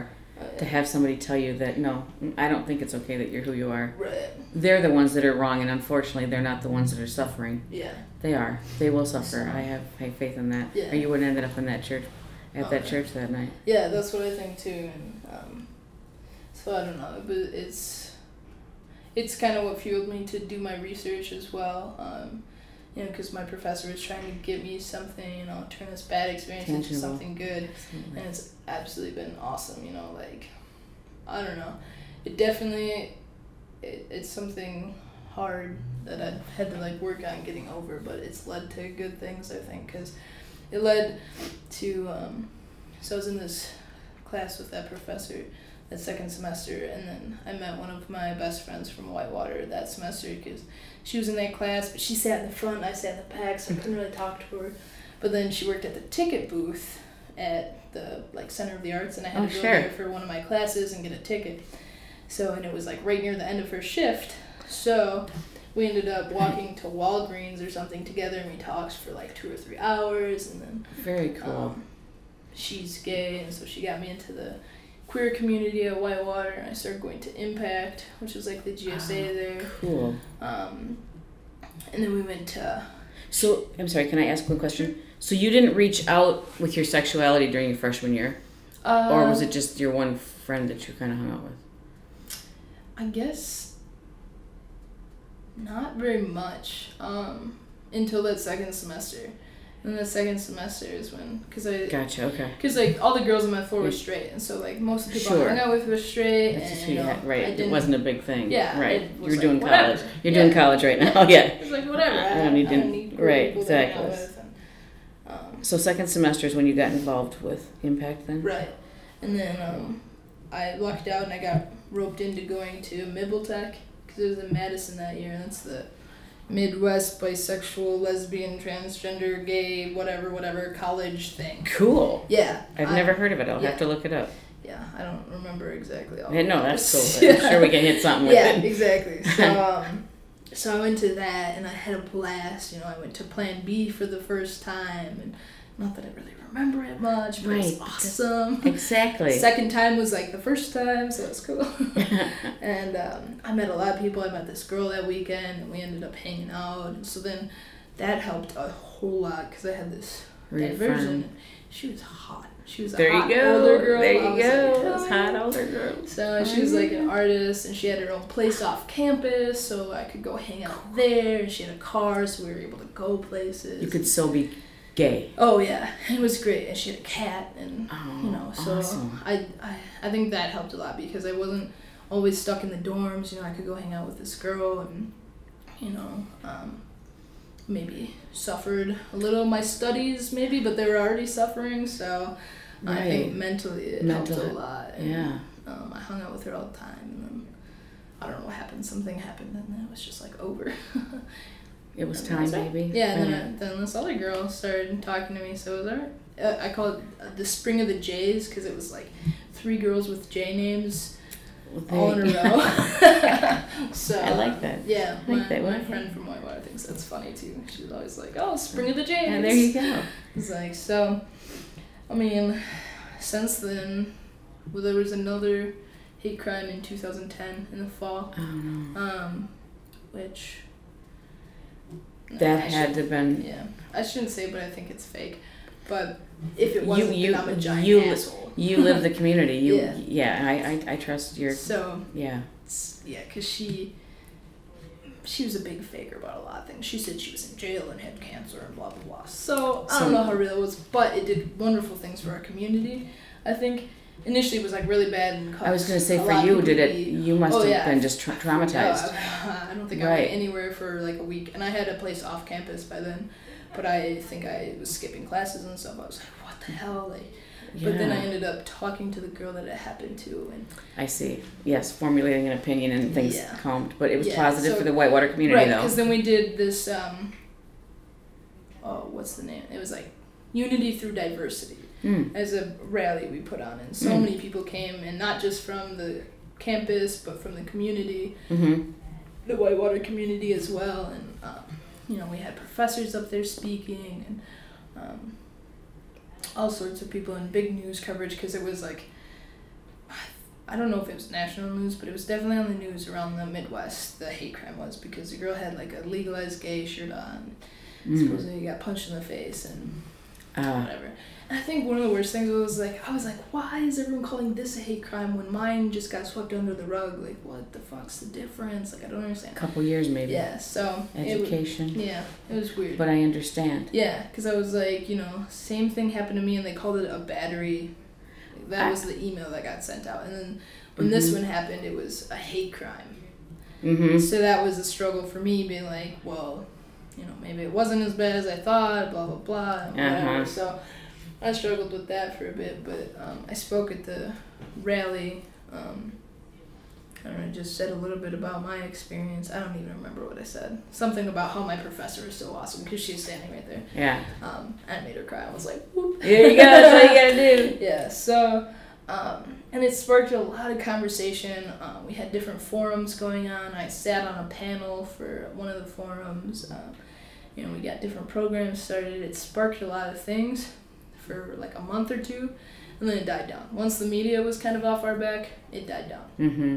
to have somebody tell you that, no, I don't think it's okay that you're who you are. Right. They're the ones that are wrong, and unfortunately, they're not the ones that are suffering. Yeah. They are. They will suffer. So, I have I have faith in that. Yeah. Or you wouldn't ended up in that church, at Oh, that yeah. church that night. Yeah, that's what I think too, and um, so I don't know, but it's it's kind of what fueled me to do my research as well. Um, you know, because my professor was trying to get me something, you know, turn this bad experience into Tangible. something good, Absolutely. and it's absolutely been awesome. You know, like I don't know, it definitely it, it's something hard that I had to like work on getting over, but it's led to good things, I think, because it led to um, so I was in this class with that professor that second semester, and then I met one of my best friends from Whitewater that semester because she was in that class, but she sat in the front and I sat in the back, so I couldn't really talk to her. But then she worked at the ticket booth at the like Center of the Arts, and I had Oh, to go sure. there for one of my classes and get a ticket. So, and it was like right near the end of her shift, so we ended up walking to Walgreens or something together, and we talked for like two or three hours, and then Very cool. um, she's gay, and so she got me into the queer community at Whitewater, and I started going to Impact, which was like the G S A Oh, there. Cool. Um, and then we went to So, I'm sorry, can I ask one question? So you didn't reach out with your sexuality during your freshman year? uh, Or was it just your one friend that you kind of hung out with? I guess not very much um, until that second semester. And the second semester is when, because I, Gotcha, okay. because like all the girls on my floor were Yeah. straight, and so like most of the people Sure. I hung out with were straight, That's just and who you you know, had, right. I It didn't, wasn't a big thing. Yeah, Right. it You was were like, doing whatever. college. You're Yeah. doing college right now, yeah. It's like whatever. I, I don't need I to- don't need queer right, people to hang out exactly. with, and, um, So second semester is when you got involved with Impact then? right, and then um, I lucked out and I got roped into going to Mibeltech because it was in Madison that year. And that's the Midwest bisexual, lesbian, transgender, gay, whatever, whatever college thing. Cool. Yeah. I've I- never heard of it. I'll yeah. have to look it up. Yeah, I don't remember exactly all. Yeah, the no, that's words. cool. I'm sure we can hit something with Yeah, it. exactly. So, um, so I went to that and I had a blast. You know, I went to Plan B for the first time, and not that I really remember it much, but it was Right. awesome. Exactly. Second time was like the first time, so it was cool. And um, I met a lot of people. I met this girl that weekend, and we ended up hanging out. And so then that helped a whole lot because I had this diversion. Refund. She was hot. She was a There hot you go. older girl. There I you was go. like, Those "Oh." hot older girls. So she was like an artist, and she had her own place off campus, so I could go hang out there. And she had a car, so we were able to go places. You could still be gay. Oh yeah, it was great, and she had a cat, and Oh, you know, so awesome. I, I I think that helped a lot because I wasn't always stuck in the dorms. You know, I could go hang out with this girl, and you know, um, maybe suffered a little in my studies, maybe, but they were already suffering, so I think Right. mentally it Mental- helped a lot. And, Yeah. Um, I hung out with her all the time, and then I don't know what happened. Something happened, and then it was just like over. It was And time, that was it. baby. Yeah, and then, I, then this other girl started talking to me, so it was alright. Uh, I call it uh, the Spring of the Jays because it was like three girls with J names Well, all in a there- row. So I like that. Yeah, I like my, that my one. friend from Whitewater thinks that's funny too. She was always like, "Oh, Spring of the Jays." And there you go. It's like so. I mean, since then, well, there was another hate crime in two thousand ten in the fall, Oh no. um, which. no, That I had shouldn't- to have been. Yeah, I shouldn't say, but I think it's fake. But if it wasn't, you, then I'm a giant you, asshole. You live the community. You, Yeah. yeah. I, I, I trust your. So Yeah. it's- yeah, cause she. She was a big faker about a lot of things. She said she was in jail and had cancer and blah blah blah. So I So- don't know how real it was, but it did wonderful things for our community. I think initially it was like really bad and I was gonna say a for lot of you, people did it? be- You must Oh, have yeah. been just tra- traumatized. No, I, I don't think I Right. went anywhere for like a week, and I had a place off campus by then. But I think I was skipping classes and stuff. I was like, what the hell? Like, Yeah. but then I ended up talking to the girl that it happened to, and I see. Yes, formulating an opinion and things Yeah. calmed, but it was Yeah, positive so- for the Whitewater community, right, though. because then we did this. Um, oh, what's the name? It was like Unity Through Diversity Mm. as a rally we put on, and so Mm. many people came, and not just from the campus, but from the community, Mm-hmm. the Whitewater community as well, and um, you know, we had professors up there speaking, and um, all sorts of people in big news coverage because it was like I don't know if it was national news, but it was definitely on the news around the Midwest, the hate crime was, because the girl had like a legalized gay shirt on. Mm. Supposedly got punched in the face and uh. whatever. And I think one of the worst things was like, I was like, why is everyone calling this a hate crime when mine just got swept under the rug? Like, what the fuck's the difference? Like, I don't understand. A couple years maybe. Yeah, so. Education. It, yeah, it was weird. But I understand. Yeah, because I was like, you know, same thing happened to me and they called it a battery. That was the email that got sent out. And then when mm-hmm. this one happened, it was a hate crime. Mm-hmm. So that was a struggle for me, being like, well, you know, maybe it wasn't as bad as I thought, blah, blah, blah, and whatever. Uh-huh. So I struggled with that for a bit, but um, I spoke at the rally. Um, I don't know, just said a little bit about my experience. I don't even remember what I said. Something about how my professor is so awesome because she's standing right there. Yeah. Um, and I made her cry. I was like, whoop. There you go. That's what you gotta do. Yeah. So, um, and it sparked a lot of conversation. Um, we had different forums going on. I sat on a panel for one of the forums. Um, you know, we got different programs started. It sparked a lot of things for like a month or two, and then it died down. Once the media was kind of off our back, it died down. Mm-hmm.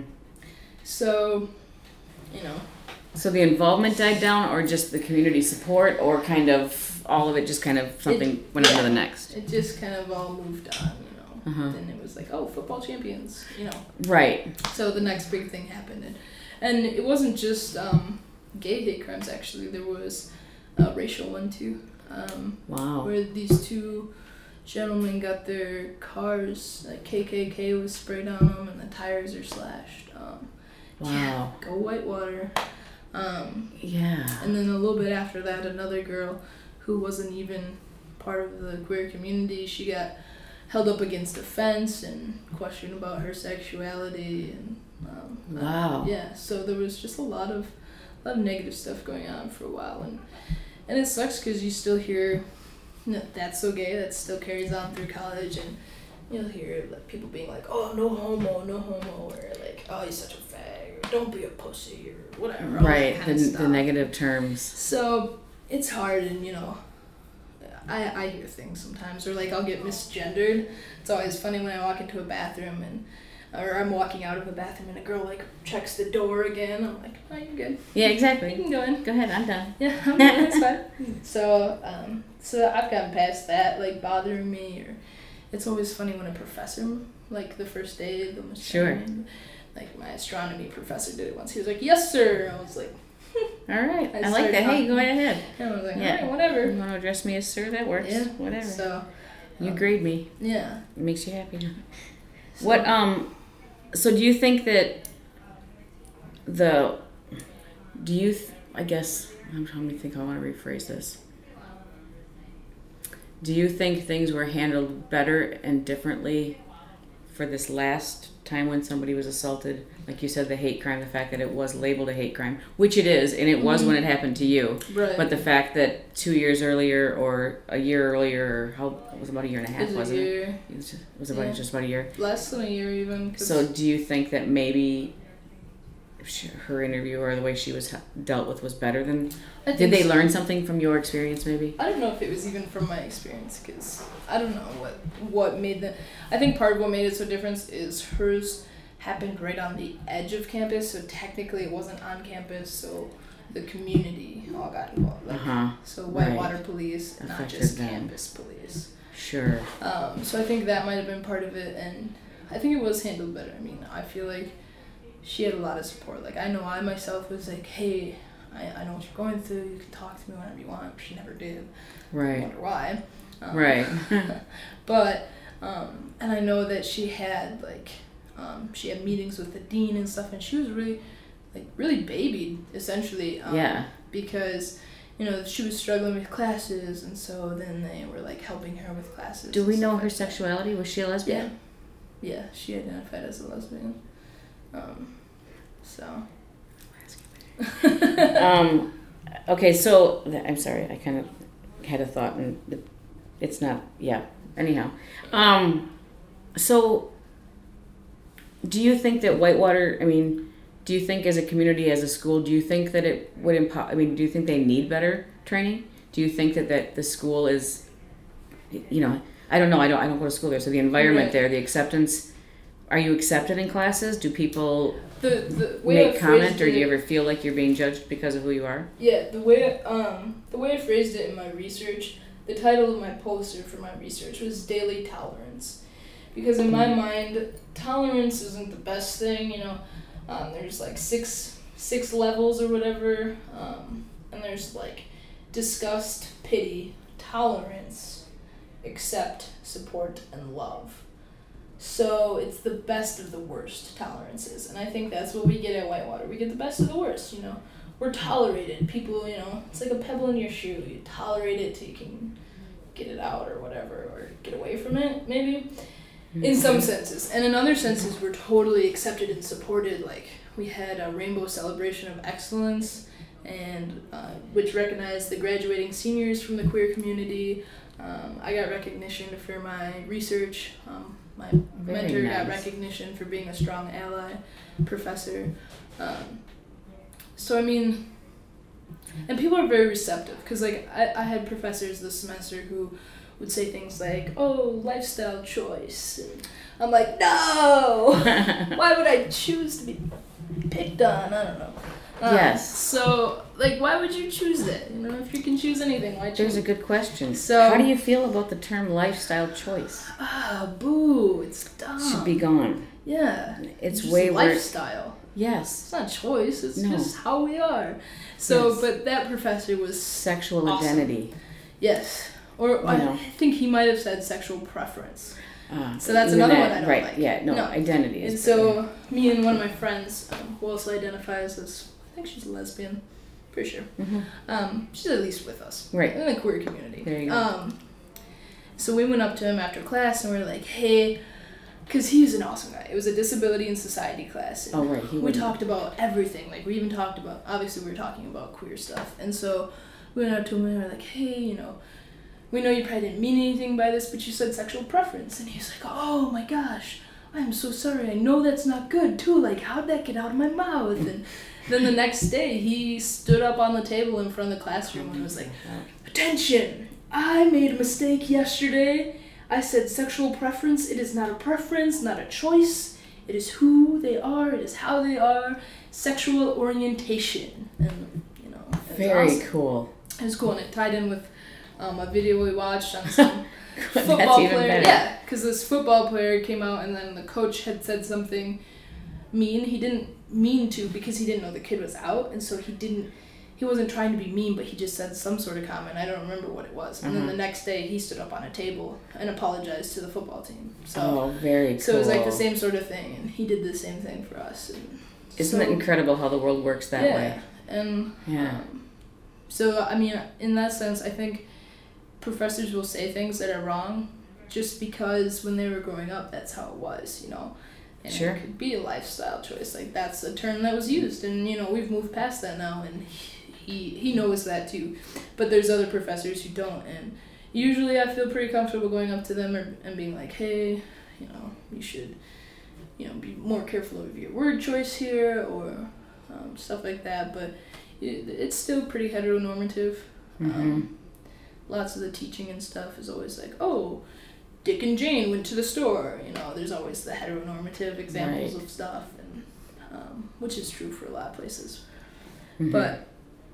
So, you know. So the involvement died down, or just the community support, or kind of all of it just kind of something it, went yeah, on to the next? It just kind of all moved on, you know. Uh-huh. Then it was like, oh, football champions, you know. Right. So the next big thing happened. And, and it wasn't just um, gay hate crimes, actually. There was a racial one, too. Um, wow. Where these two gentlemen got their cars, like K K K was sprayed on them, and the tires are slashed. Um, Wow. Yeah, go Whitewater. Um, yeah. And then a little bit after that, another girl who wasn't even part of the queer community, she got held up against a fence and questioned about her sexuality. And um, wow. Uh, yeah, so there was just a lot of, a lot of negative stuff going on for a while. And, and it sucks because you still hear, you know, that's so gay, that still carries on through college. And you'll hear like people being like, oh, no homo, no homo, or like, oh, he's such a fag, or don't be a pussy, or whatever. Right, the, the negative terms. So it's hard, and you know, I, I hear things sometimes, or like I'll get misgendered. It's always funny when I walk into a bathroom, and or I'm walking out of the bathroom, and a girl like checks the door again. I'm like, oh, you're good. Yeah, exactly. You can go in. Go ahead, I'm done. Yeah, I'm done, it's fine. So, um, so I've gotten past that, like bothering me, or it's always funny when a professor, like the first day, the most sure. like my astronomy professor did it once. He was like, "Yes, sir." I was like, "All right, I, I like that. Hey, go right ahead." And I was like, yeah. "All right, whatever." You want to address me as sir? That works. Yeah, whatever. So you um, grade me. Yeah, it makes you happy. So, what um, so do you think that the, do you? Th- I guess I'm trying to think. How I want to rephrase this. Do you think things were handled better and differently for this last time when somebody was assaulted? Like you said, the hate crime, the fact that it was labeled a hate crime, which it is, and it was mm-hmm. when it happened to you. Right. But the fact that two years earlier or a year earlier, or how it was about a year and a half, it was wasn't a year. it? It was, just, it was about yeah. just about a year. Less than a year even. Cause so do you think that maybe she, her interview or the way she was dealt with was better than? Did they so. learn something from your experience? Maybe. I don't know if it was even from my experience, because I don't know what what made the. I think part of what made it so different is hers happened right on the edge of campus, so technically it wasn't on campus, so the community all got involved. Like, uh-huh. So Whitewater right. police, Affected not just them. campus police. Sure. Um, so I think that might have been part of it, and I think it was handled better. I mean, I feel like she had a lot of support. Like, I know I myself was like, hey, I, I know what you're going through, you can talk to me whenever you want. She never did. Right. I wonder why. Um, right. but, um, and I know that she had, like, um, she had meetings with the dean and stuff, and she was really, like, really babied, essentially. Um, yeah. Because, you know, she was struggling with classes, and so then they were, like, helping her with classes. Do we know her like sexuality? Was she a lesbian? Yeah. Yeah, she identified as a lesbian. Um, so. um, okay, so I'm sorry, I kind of had a thought, and it's not. Yeah. Anyhow, um, so do you think that Whitewater? I mean, do you think as a community, as a school, do you think that it would empower? I mean, do you think they need better training? Do you think that, that the school is, you know, I don't know. I don't. I don't go to school there, so the environment right. there, the acceptance. are you accepted in classes? Do people The the way make I comment, phrased or do you it- ever feel like you're being judged because of who you are? Yeah, the way um the way I phrased it in my research, the title of my poster for my research was Daily Tolerance, because in my mind, tolerance isn't the best thing. You know, um, there's like six six levels or whatever, um, and there's like disgust, pity, tolerance, accept, support, and love. So it's the best of the worst tolerances, and I think that's what we get at Whitewater. We get the best of the worst, you know. We're tolerated. People, you know, it's like a pebble in your shoe. You tolerate it till you can get it out or whatever, or get away from it, maybe. In some senses. And in other senses, we're totally accepted and supported. Like, we had a Rainbow Celebration of Excellence, and uh, which recognized the graduating seniors from the queer community. Um, I got recognition for my research. Um, my Very mentor nice. got recognition for being a strong ally professor. Um, so, I mean, and people are very receptive, because, like, I, I had professors this semester who would say things like, oh, lifestyle choice. And I'm like, no! Why would I choose to be picked on? I don't know. Um, Yes. So, like, why would you choose that? You know, if you can choose anything, why choose There's a good question. So- How do you feel about the term lifestyle choice? Ah, boo, it's dumb. Should be gone. Yeah. It's just way worse. lifestyle. Yes. It's not choice, it's No. just how we are. So, Yes. but that professor was, Sexual Awesome. identity. yes. Or I know. think he might have said sexual preference. Uh, So that's even another that- one I don't right, like. Yeah, no, No. identity is And so, me and one of my friends, um, who also identifies as, I think she's a lesbian, pretty sure. Mhm. Um, she's at least with us. Right. In the queer community. There you go. Um, so we went up to him after class and we were like, hey, because he was an awesome guy. It was a disability and society class. And Oh, right, he we wouldn't. talked about everything. Like, we even talked about, obviously, we were talking about queer stuff. And so we went up to him and we were like, hey, you know, we know you probably didn't mean anything by this, but you said sexual preference. And he was like, oh my gosh, I'm so sorry. I know that's not good, too. Like, how'd that get out of my mouth? And then the next day, he stood up on the table in front of the classroom and was like, attention, I made a mistake yesterday. I said sexual preference. It is not a preference, not a choice. It is who they are. It is how they are. Sexual orientation. And, you know, it was Very awesome. cool. It was cool, and it tied in with um, a video we watched on some That's football even player. better. Yeah, because this football player came out, and then the coach had said something mean. He didn't mean to, because he didn't know the kid was out, and so he didn't. He wasn't trying to be mean, but he just said some sort of comment. I don't remember what it was. And then Uh-huh. the next day, he stood up on a table and apologized to the football team. So, Oh, very cool. so it was like the same sort of thing, and he did the same thing for us. And Isn't so, it incredible how the world works that yeah, way? and Yeah. um, so I mean, in that sense, I think professors will say things that are wrong, just because when they were growing up, that's how it was, you know. And Sure. it could be a lifestyle choice. Like, that's a term that was used, and you know, we've moved past that now, and he he knows that too. But there's other professors who don't, and usually I feel pretty comfortable going up to them or, and being like, hey, you know, you should, you know, be more careful of your word choice here, or um, stuff like that. But it, it's still pretty heteronormative. Mhm. Um, lots of the teaching and stuff is always like, oh, Dick and Jane went to the store. You know, there's always the heteronormative examples Right. of stuff, and um, which is true for a lot of places. Mhm. But,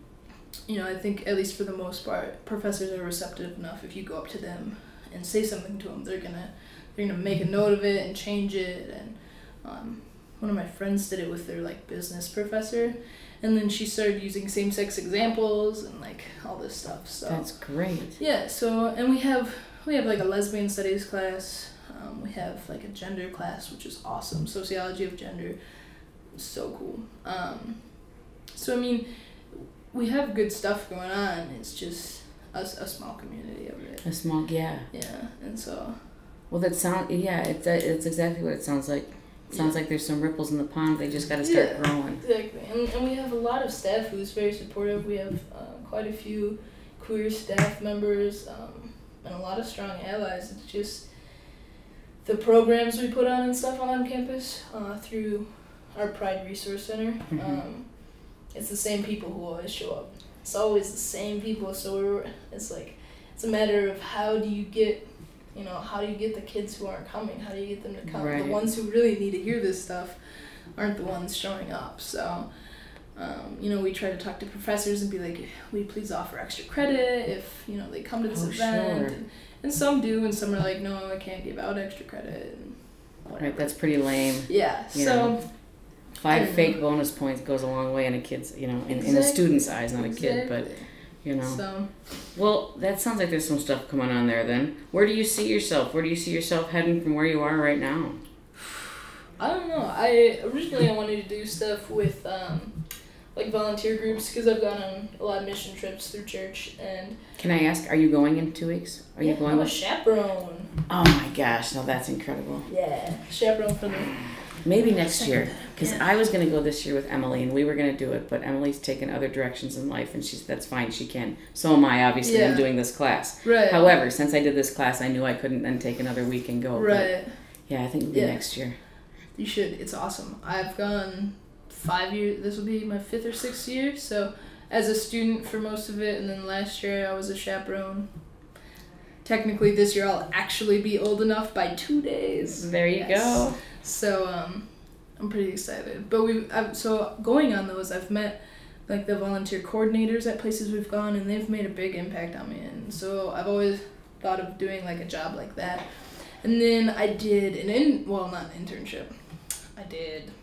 you know, I think at least for the most part, professors are receptive enough. If you go up to them and say something to them, they're gonna they're gonna make a note of it and change it. And um, one of my friends did it with their like business professor, and then she started using same-sex examples and like all this stuff. So That's great. yeah. So and we have we have like a lesbian studies class. Um, we have like a gender class, which is awesome. Sociology of gender, so cool. Um, so I mean, we have good stuff going on. It's just a, a small community of it. A small, yeah. Yeah, and so Well, that sound, yeah, it, it's exactly what it sounds like. It sounds like there's some ripples in the pond. They just got to start Yeah. growing. exactly, and and we have a lot of staff who's very supportive. We have uh, quite a few queer staff members, um, and a lot of strong allies. It's just the programs we put on and stuff on campus uh, through our Pride Resource Center. Mhm. Um, it's the same people who always show up. It's always the same people. So we're, it's like it's a matter of how do you get you know, how do you get the kids who aren't coming? How do you get them to come? Right. The ones who really need to hear this stuff aren't the ones showing up. So, um, you know, we try to talk to professors and be like, will you please offer extra credit if, you know, they come to this Oh, event? sure. And, and some do, and some are like, no, I can't give out extra credit. And whatever. Right, that's pretty lame. Yeah, You so... know. Five I fake know. bonus points goes a long way in a kid's, you know, in, in a Exactly. student's eyes, not a kid, but, Exactly. you know. So, Well, that sounds like there's some stuff coming on there then. Where do you see yourself? Where do you see yourself heading from where you are right now? I don't know. I originally I wanted to do stuff with um, like volunteer groups because I've gone on a lot of mission trips through church and Can I ask, are you going in two weeks? Are you yeah, going I'm a with... chaperone. Oh my gosh, no, that's incredible. Yeah, chaperone for the Maybe next year, because Yeah. I was going to go this year with Emily, and we were going to do it, but Emily's taken other directions in life, and she's that's fine, she can. So am I, obviously, I'm Yeah. doing this class. right. However, since I did this class, I knew I couldn't then take another week and go. but right. yeah, I think it'll be Yeah. next year. You should. It's awesome. I've gone five years. This will be my fifth or sixth year. So, as a student for most of it, and then last year I was a chaperone. Technically, this year I'll actually be old enough by two days. There you Yes. go. So um, I'm pretty excited. But we, I've, so going on those, I've met like the volunteer coordinators at places we've gone, and they've made a big impact on me. And so I've always thought of doing like a job like that. And then I did an in, well, not an internship. I did,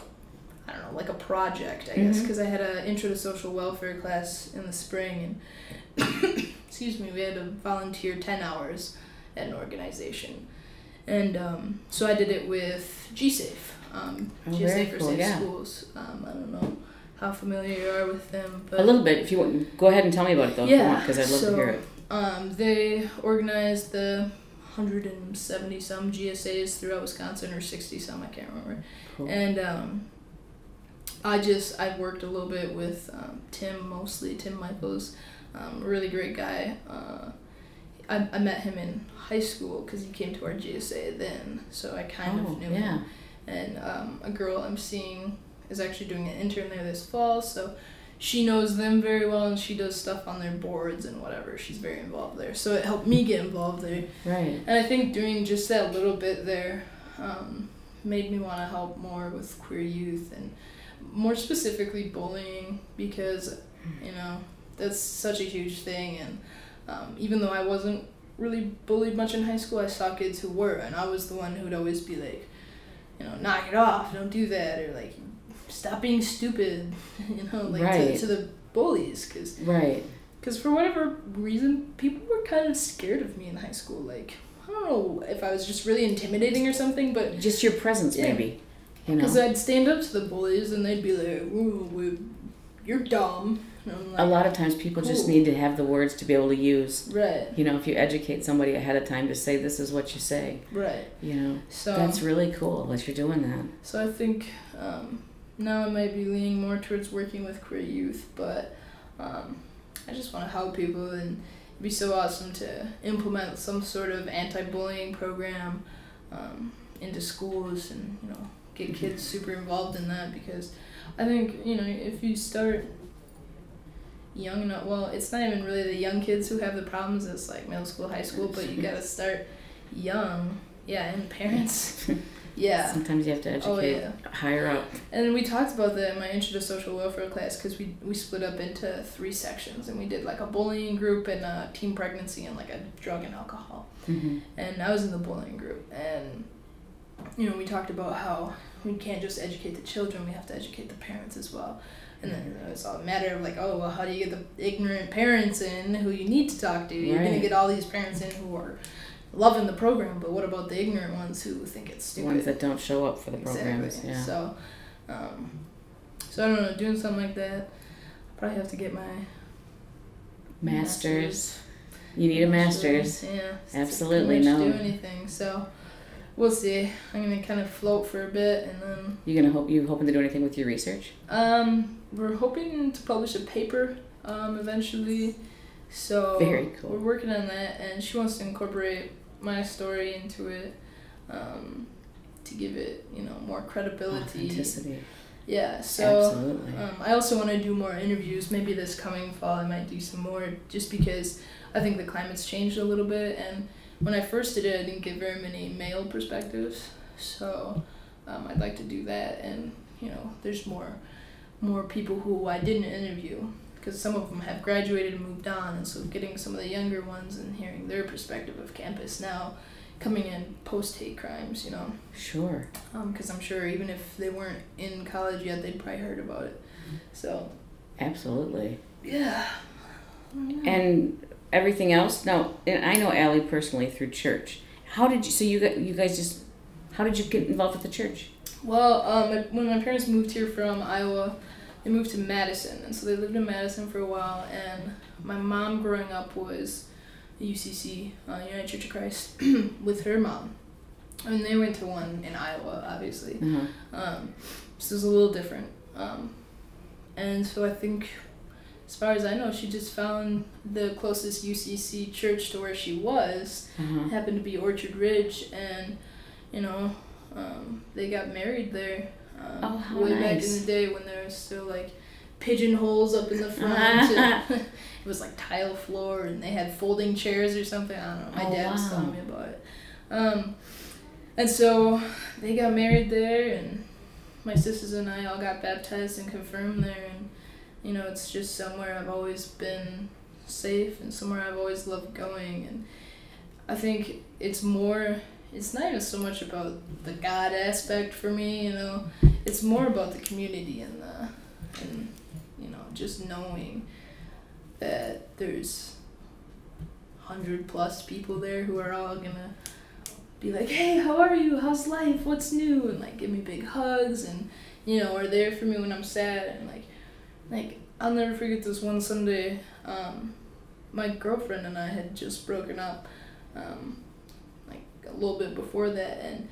I don't know, like a project, I guess, Mhm. because I had an intro to social welfare class in the spring, and excuse me, we had to volunteer ten hours at an organization. And um, so I did it with G SAFE, um, Oh, G very SAFE for cool, Safe yeah. Schools. Um, I don't know how familiar you are with them, but A little bit, if you want. Go ahead and tell me about it, though, if you Yeah, want, because I'd love so- to hear it. um, they organized the one hundred seventy some G S As throughout Wisconsin, or sixty some, I can't remember. Cool. And um, I just, I worked a little bit with um, Tim, mostly, Tim Michaels, um, a really great guy. Uh, I, I met him in high school because he came to our G S A then, so I kind Oh, of knew yeah. him. And um, a girl I'm seeing is actually doing an intern there this fall, so she knows them very well, and she does stuff on their boards and whatever. She's very involved there, so it helped me get involved there. Right. And I think doing just that little bit there um, made me want to help more with queer youth, and more specifically bullying, because, you know, that's such a huge thing. And um, even though I wasn't really bullied much in high school, I saw kids who were, and I was the one who'd always be like, you know, knock it off, don't do that, or like, stop being stupid, you know, like Right. to, to the bullies, because Right. Because for whatever reason, people were kind of scared of me in high school. Like, I don't know if I was just really intimidating or something, but Just your presence, Yeah. maybe. You know. because I'd stand up to the bullies and they'd be like, "Ooh, we- you're dumb." And I'm like, A lot of times people just Cool. need to have the words to be able to use. Right, You know, if you educate somebody ahead of time to say this is what you say, right. you know, So that's really cool that you're doing that. So I think um, now I might be leaning more towards working with queer youth, but um, I just want to help people, and it'd be so awesome to implement some sort of anti-bullying program um, into schools, and, you know, get kids super involved in that, because I think, you know, if you start young enough, well, it's not even really the young kids who have the problems, it's like middle school, high school, but you gotta start young, yeah, and parents, yeah. Sometimes you have to educate Oh, yeah. higher up. And we talked about that in my Intro to Social Welfare class, because we, we split up into three sections, and we did like a bullying group, and a teen pregnancy, and like a drug and alcohol. Mm-hmm. And I was in the bullying group, and, you know, we talked about how we can't just educate the children, we have to educate the parents as well. And then it's all a matter of like, oh, well, how do you get the ignorant parents in who you need to talk to? You're going Right. to get all these parents in who are loving the program, but what about the ignorant ones who think it's The stupid? ones that don't show up for the programs. Exactly. Yeah. So, um, so I don't know, doing something like that, I'll probably have to get my Masters. You need a master's. Yeah. it's Absolutely, too much no. to do anything. So, we'll see. I'm gonna kind of float for a bit, and then You gonna hope you hoping to do anything with your research? um, we're hoping to publish a paper um eventually. So Very cool. we're working on that, and she wants to incorporate my story into it, um, to give it, you know, more credibility. Authenticity. Yeah. So. Absolutely. Um, I also want to do more interviews. Maybe this coming fall I might do some more, just because I think the climate's changed a little bit, and when I first did it, I didn't get very many male perspectives. So um, I'd like to do that, and you know, there's more more people who I didn't interview because some of them have graduated and moved on, and so getting some of the younger ones and hearing their perspective of campus now, coming in post hate crimes, you know. Sure. Because um, I'm sure even if they weren't in college yet, they'd probably heard about it. So. Absolutely. Yeah. And everything else. Now, and I know Allie personally through church. How did you? So you got you guys just. How did you get involved with the church? Well, um, when my parents moved here from Iowa, they moved to Madison, and so they lived in Madison for a while. And my mom, growing up, was U C C, uh, United Church of Christ, with her mom. I mean, they went to one in Iowa, obviously. Uh-huh. Um, so it was a little different. Um, and so I think, as far as I know, she just found the closest U C C church to where she was. Uh-huh. Happened to be Orchard Ridge, and you know, um, they got married there. Um, oh, how way nice. back in the day when there was still like pigeonholes up in the front. and it was like tile floor, and they had folding chairs or something. I don't know. My oh, dad wow. was telling me about it. Um, and so they got married there, and my sisters and I all got baptized and confirmed there. And you know, it's just somewhere I've always been safe and somewhere I've always loved going. And I think it's more. It's not even so much about the God aspect for me, you know. It's more about the community and the, and you know, just knowing that there's hundred plus people there who are all gonna be like, hey, how are you? How's life? What's new? And like give me big hugs, and you know, are there for me when I'm sad. And like, like I'll never forget this one Sunday. Um, my girlfriend and I had just broken up. Um, a little bit before that, and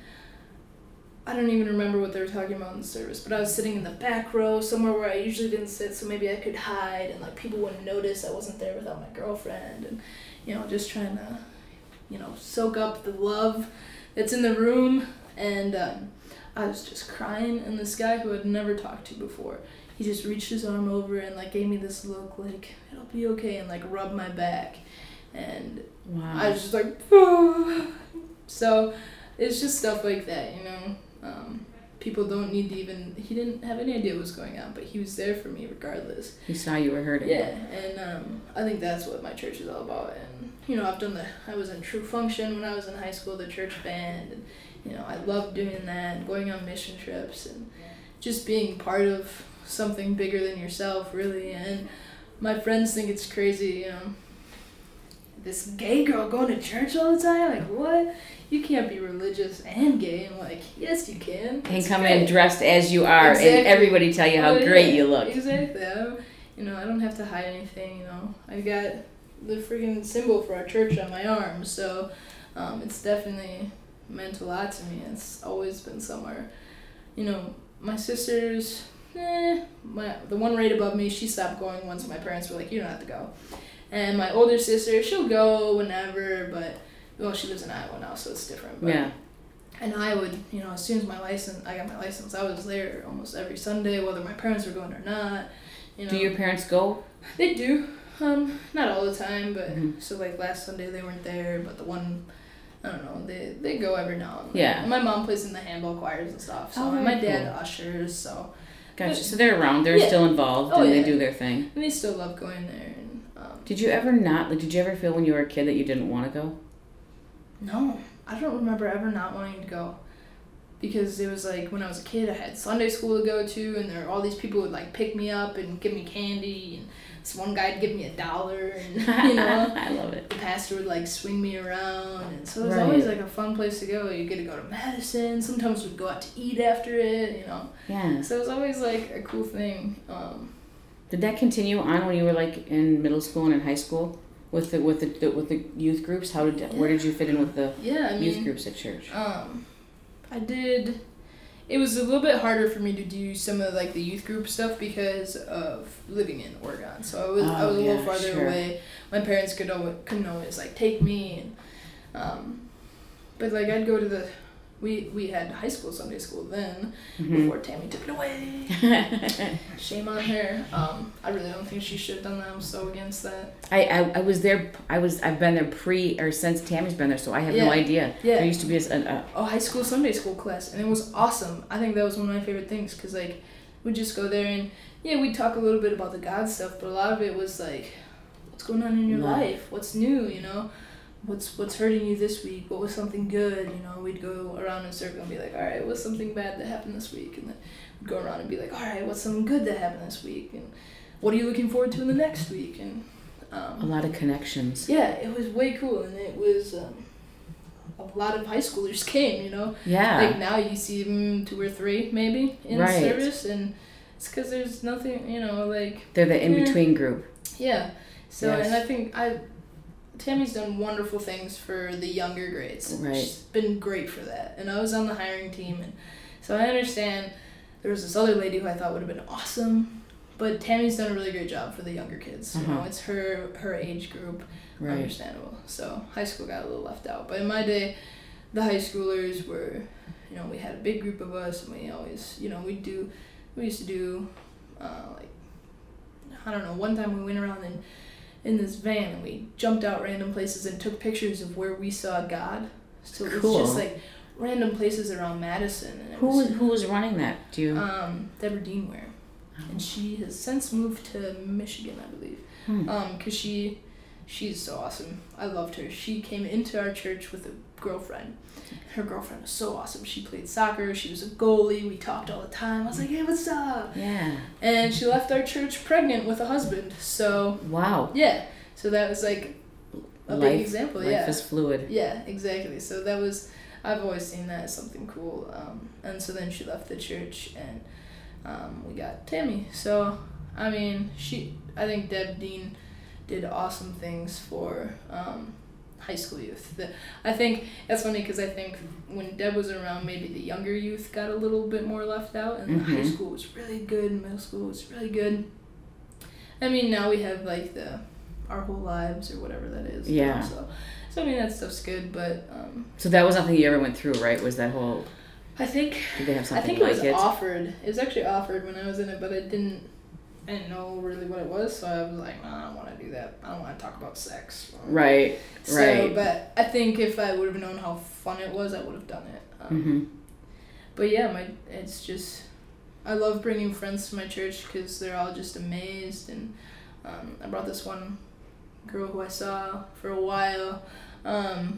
I don't even remember what they were talking about in the service, but I was sitting in the back row somewhere where I usually didn't sit, so maybe I could hide and like people wouldn't notice I wasn't there without my girlfriend, and you know, just trying to, you know, soak up the love that's in the room. And um, I was just crying, and this guy who I'd never talked to before, he just reached his arm over and like gave me this look like, it'll be okay, and like rubbed my back, and wow. I was just like, oh. So it's just stuff like that, you know. Um, people don't need to even, he didn't have any idea what was going on, but he was there for me regardless. He saw you were hurting. Yeah, and um, I think that's what my church is all about. And, you know, I've done the, I was in True Function when I was in high school, the church band, and, you know, I loved doing that, and going on mission trips, and just being part of something bigger than yourself, really. And my friends think it's crazy, you know. This gay girl going to church all the time? Like, what? You can't be religious and gay. And like, yes, you can. And come in dressed as you are, exactly. And everybody tell you how oh, great yeah, you look. Exactly. I'm, you know, I don't have to hide anything, you know. I got the freaking symbol for our church on my arm, so um, it's definitely meant a lot to me. It's always been somewhere. You know, my sisters, eh, my, the one right above me, she stopped going once my parents were like, you don't have to go. And my older sister, she'll go whenever, but, well, she lives in Iowa now, so it's different. But, yeah. And I would, you know, as soon as my license, I got my license, I was there almost every Sunday, whether my parents were going or not. You know. Do your parents go? They do. Um, not all the time, but, mm-hmm. so, like, last Sunday they weren't there, but the one, I don't know, they, they go every now and then. Yeah. And my mom plays in the handball choirs and stuff, so, oh, and my dad cool. ushers, so. Gotcha. But, so they're around, they're yeah. still involved, oh, and yeah. they do their thing. And they still love going there. Did you ever not, like, did you ever feel when you were a kid that you didn't want to go? No, I don't remember ever not wanting to go. Because it was like, when I was a kid, I had Sunday school to go to, and there were all these people who would, like, pick me up and give me candy, and this one guy would give me a dollar, and, you know. I love it. The pastor would, like, swing me around, and so it was right. always, like, a fun place to go. You get to go to Madison, sometimes we'd go out to eat after it, you know. Yeah. So it was always, like, a cool thing. Um, Did that continue on when you were like in middle school and in high school with the with the, the with the youth groups? How did yeah. where did you fit in with the yeah, I youth mean, groups at church? Um, I did. It was a little bit harder for me to do some of like the youth group stuff because of living in Oregon. So I was oh, I was a yeah, little farther sure. away. My parents could always, couldn't always like take me, and um, but like I'd go to the we we had high school Sunday school then, Mm-hmm. before Tammy took it away. Shame on her. Um, I really don't think she should have done that. I'm so against that. I, I I was there. I was I've been there pre or since Tammy's been there, so I have Yeah. no idea. Yeah. There used to be a, a, A high school Sunday school class, and it was awesome. I think that was one of my favorite things, because like we'd just go there and yeah, we'd talk a little bit about the God stuff, but a lot of it was like, what's going on in your Life. life? What's new? You know, what's what's hurting you this week? What was something good? You know, we'd go around in a circle and be like, all right, what's something bad that happened this week? And then we'd go around and be like, all right, what's something good that happened this week? And what are you looking forward to in the next week? And um, a lot of connections. yeah, it was way cool, and it was um, a lot of high schoolers came. You know. Yeah. Like now you see them two or three maybe in Right. service, and it's because there's nothing, you know, like They're the in between group. yeah. So Yes. and I think I, Tammy's done wonderful things for the younger grades. Right. She's been great for that, and I was on the hiring team, and so I understand. There was this other lady who I thought would have been awesome, but Tammy's done a really great job for the younger kids. You Uh-huh. know, it's her her age group. Right. Understandable. So high school got a little left out, but in my day, the high schoolers were, you know, we had a big group of us, and we always, you know, we do, we used to do, uh, like, I don't know. One time we went around in, in this van, and we jumped out random places and took pictures of where we saw God. So it was Cool. just like random places around Madison. And it Who was, was who was running that? Do you? um, Deborah Deanware, and she has since moved to Michigan, I believe. Hmm. Um, cause she, she's so awesome. I loved her. She came into our church with a girlfriend. Her girlfriend was so awesome. She played soccer. She was a goalie. We talked all the time. I was like, hey, what's up? Yeah. And she left our church pregnant with a husband. So Wow. yeah. So that was like a life, big example. Life yeah. is fluid. Yeah, exactly. So that was, I've always seen that as something cool. Um, and so then she left the church, and um, we got Tammy. So, I mean, she, I think Deb Dean did awesome things for um, high school youth. The, I think, that's funny because I think when Deb was around, maybe the younger youth got a little bit more left out, and the high Mhm. school was really good, and middle school was really good. I mean, now we have like the Our Whole Lives or whatever that is. Yeah. So, so I mean, that stuff's good, but um, So that was nothing you ever went through, right? Was that whole? I think Did they have I something think it like was it? offered. It was actually offered when I was in it, but I didn't. I didn't know really what it was, so I was like, no, I don't want to do that. I don't want to talk about sex. Right. So, Right. but I think if I would have known how fun it was, I would have done it. Um, Mm-hmm. But yeah, my it's just I love bringing friends to my church because they're all just amazed, and um, I brought this one girl who I saw for a while, um,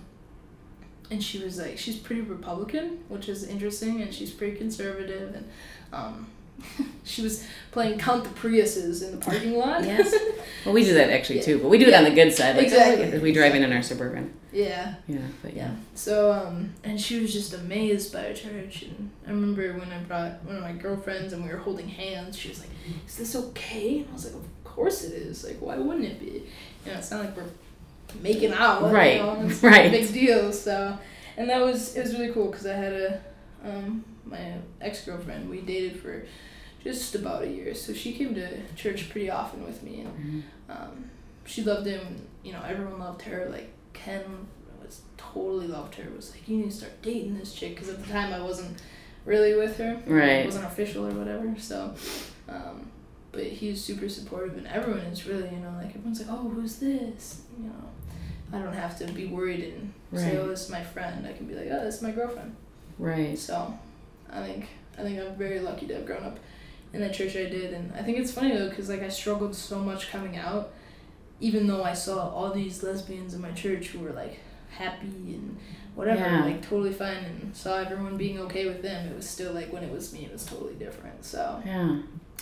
and she was like, she's pretty Republican, which is interesting, and she's pretty conservative, and um, she was playing Count the Priuses in the parking lot. Yes. Well, we do that actually Yeah. too, but we do it Yeah. on the good side. Like, Exactly. oh, we drive in in our Suburban. Yeah. Yeah, but yeah. Yeah. So, um, and she was just amazed by our church. And I remember when I brought one of my girlfriends and we were holding hands, she was like, is this okay? And I was like, of course it is. Like, why wouldn't it be? You know, it's not like we're making out. Right. You know? It's Right. not a big deal. So, and that was, it was really cool because I had a, um, my ex-girlfriend, we dated for just about a year. So she came to church pretty often with me. And, Mhm. um, she loved him. You know, everyone loved her. Like, Ken was totally loved her. Was like, you need to start dating this chick, because at the time I wasn't really with her. Right. It wasn't official or whatever. So, um, but he was super supportive, and everyone is really, you know, like everyone's like, oh, who's this? You know, I don't have to be worried and say, Right. oh, this is my friend. I can be like, oh, this is my girlfriend. Right. So, I think I think I'm very lucky to have grown up in that church I did, and I think it's funny though, because like I struggled so much coming out, even though I saw all these lesbians in my church who were like happy and whatever, Yeah. like totally fine, and saw everyone being okay with them. It was still like when it was me, it was totally different. So Yeah.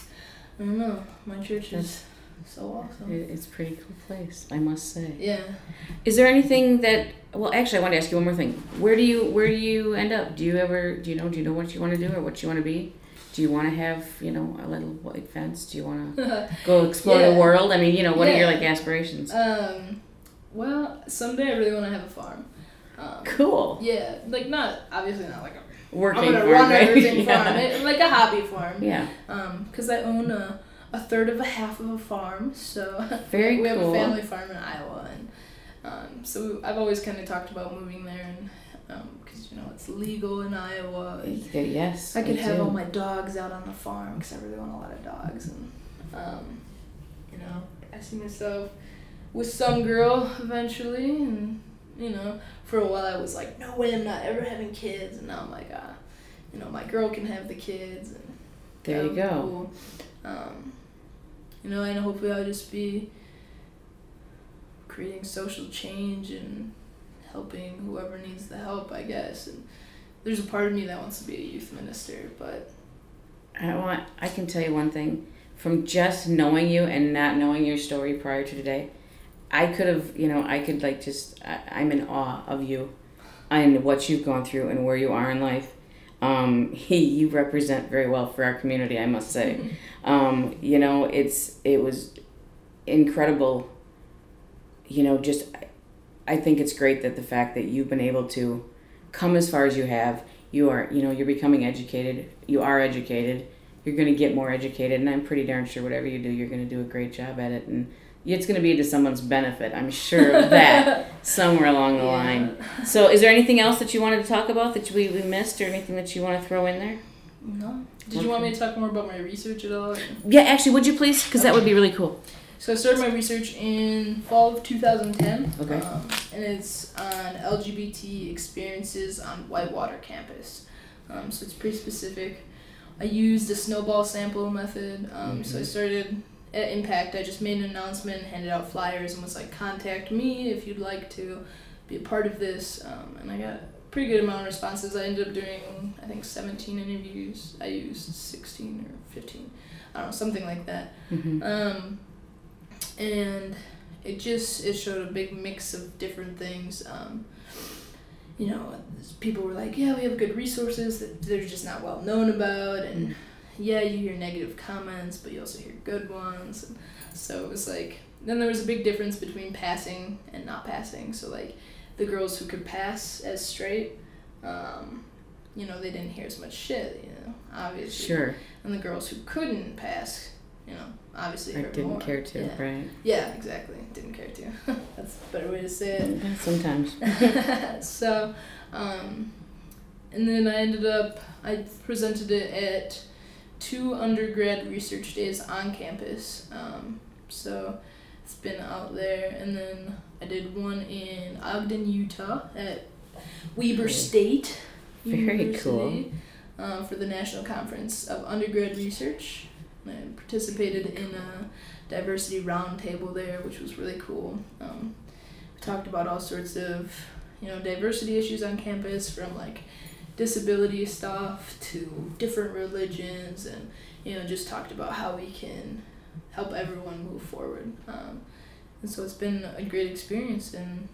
I don't know. My church is so awesome. It, it's a pretty cool place, I must say. Yeah. Is there anything that? Well, actually, I want to ask you one more thing. Where do you Where do you end up? Do you ever? Do you know? Do you know what you want to do or what you want to be? Do you want to have, you know, a little white fence? Do you want to go explore Yeah. the world? I mean, you know, what are your Yeah. like aspirations? Um. Well, someday I really want to have a farm. Um, Cool. Yeah, like not obviously not like a Working I'm gonna farm, run right? everything Yeah. farm, it, like a hobby farm. Yeah. Um, because I own a, a third of a half of a farm, so Very we have cool. a family farm in Iowa, and um, so I've always kind of talked about moving there, and because you know it's legal in Iowa. Yes, I could me have too. all my dogs out on the farm because I really want a lot of dogs, and um, you know, I see myself with some girl eventually, and you know, for a while I was like, no way, I'm not ever having kids, and now I'm like, ah, you know, my girl can have the kids, and there you go. Cool. Um, you know, and hopefully I'll just be creating social change and helping whoever needs the help, I guess. And there's a part of me that wants to be a youth minister, but I want. I can tell you one thing. From just knowing you and not knowing your story prior to today, I could have, you know, I could like just. I, I'm in awe of you, and what you've gone through and where you are in life. Um, he, you represent very well for our community, I must say. Um, you know, it's it was incredible. You know, just. I think it's great that the fact that you've been able to come as far as you have, you are, you know, you're becoming educated, you are educated, you're going to get more educated, and I'm pretty darn sure whatever you do, you're going to do a great job at it, and it's going to be to someone's benefit. I'm sure of that somewhere along the yeah. line. So is there anything else that you wanted to talk about that we, we missed, or anything that you want to throw in there? No. Did Okay. you want me to talk more about my research at all? Yeah, actually, would you please? Because that would be really cool. So I started my research in fall of two thousand ten, Okay. um, and it's on L G B T experiences on Whitewater campus. Um, so it's pretty specific. I used the snowball sample method. Um, Mhm. So I started at Impact. I just made an announcement, handed out flyers, and was like, contact me if you'd like to be a part of this. Um, and I got a pretty good amount of responses. I ended up doing, I think, seventeen interviews. I used sixteen or fifteen. I don't know, something like that. Mm-hmm. Um, and it just it showed a big mix of different things. Um, you know, people were like, yeah, we have good resources that they're just not well known about, and Mm. yeah, you hear negative comments, but you also hear good ones. And so it was like, then there was a big difference between passing and not passing. So like the girls who could pass as straight, um, you know, they didn't hear as much shit, you know, obviously. Sure. And the girls who couldn't pass, you know, obviously I heard didn't more. care to, yeah. right? Yeah, exactly. Didn't care to. That's a better way to say it. Yeah, sometimes. So, um, and then I ended up, I presented it at two undergrad research days on campus. Um, so it's been out there. And then I did one in Ogden, Utah at Weber State Very University, um, for the National Conference of Undergrad Research. I participated in a diversity roundtable there, which was really cool. Um, we talked about all sorts of, you know, diversity issues on campus, from like disability stuff to different religions, and you know, just talked about how we can help everyone move forward. Um, and so it's been a great experience, and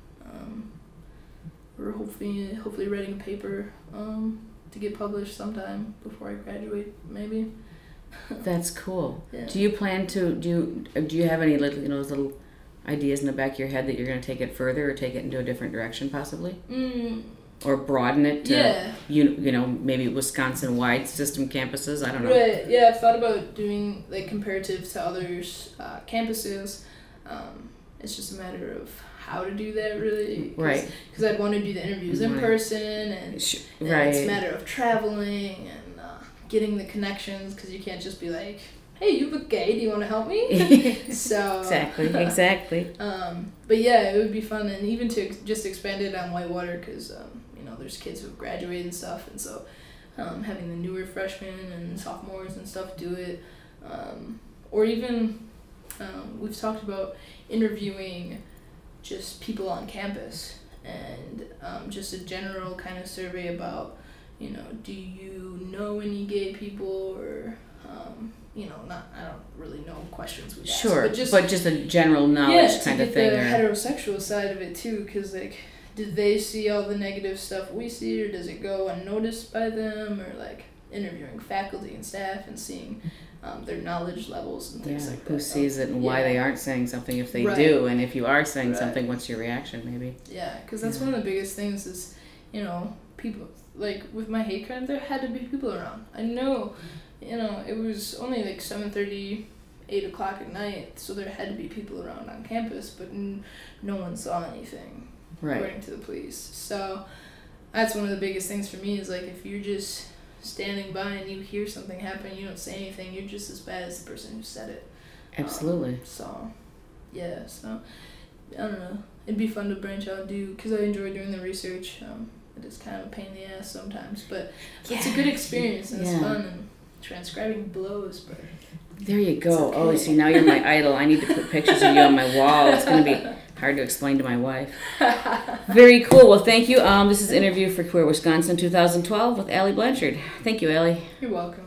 um, we're hopefully hopefully writing a paper um, to get published sometime before I graduate, maybe. That's cool. Yeah. Do you plan to do you, do you have any little you know those little ideas in the back of your head that you're going to take it further or take it into a different direction possibly, Mm, or broaden it to yeah. you you know maybe Wisconsin wide system campuses? I don't know. Right. Yeah, I've thought about doing like comparative to others uh, campuses. Um, it's just a matter of how to do that, really. Cause, Right. Because I'd want to do the interviews in Right. person, and, Sh- and right. it's a matter of traveling and uh, getting the connections, because you can't just be like, hey, you look gay, do you want to help me? So exactly. Exactly. Um, but yeah, it would be fun, and even to ex- just expand it on Whitewater, because um, you know, there's kids who've graduated and stuff, and so um, having the newer freshmen and sophomores and stuff do it, um, or even um, we've talked about interviewing just people on campus, and um, just a general kind of survey about, you know, do you know any gay people, or um, you know, not I don't really know questions we ask, Sure, but just but just a general knowledge yeah, kind to of get thing. the Or, heterosexual side of it too, because like, did they see all the negative stuff we see, or does it go unnoticed by them, or like interviewing faculty and staff and seeing um, their knowledge levels and things yeah, like that. who sees it and why Yeah. they aren't saying something if they Right. do, and if you are saying Right. something, what's your reaction maybe? Yeah, because that's Yeah. one of the biggest things is, you know, people, like with my hate crime, there had to be people around. I know, you know, it was only like seven thirty, eight o'clock at night, so there had to be people around on campus, but n- no one saw anything, Right. according to the police. So, that's one of the biggest things for me is like if you're just standing by and you hear something happen, you don't say anything, you're just as bad as the person who said it. Absolutely. Um, so, yeah, so, I don't know. It'd be fun to branch out and do, because I enjoy doing the research. Um, it is kind of a pain in the ass sometimes, but yeah. It's a good experience and yeah. It's fun, and transcribing blows, but... There you go. Okay. Oh, see, now you're my idol. I need to put pictures of you on my wall. It's going to be hard to explain to my wife. Very cool. Well, thank you. Um, this is an interview for Queer Wisconsin twenty twelve with Allie Blanchard. Thank you, Allie. You're welcome.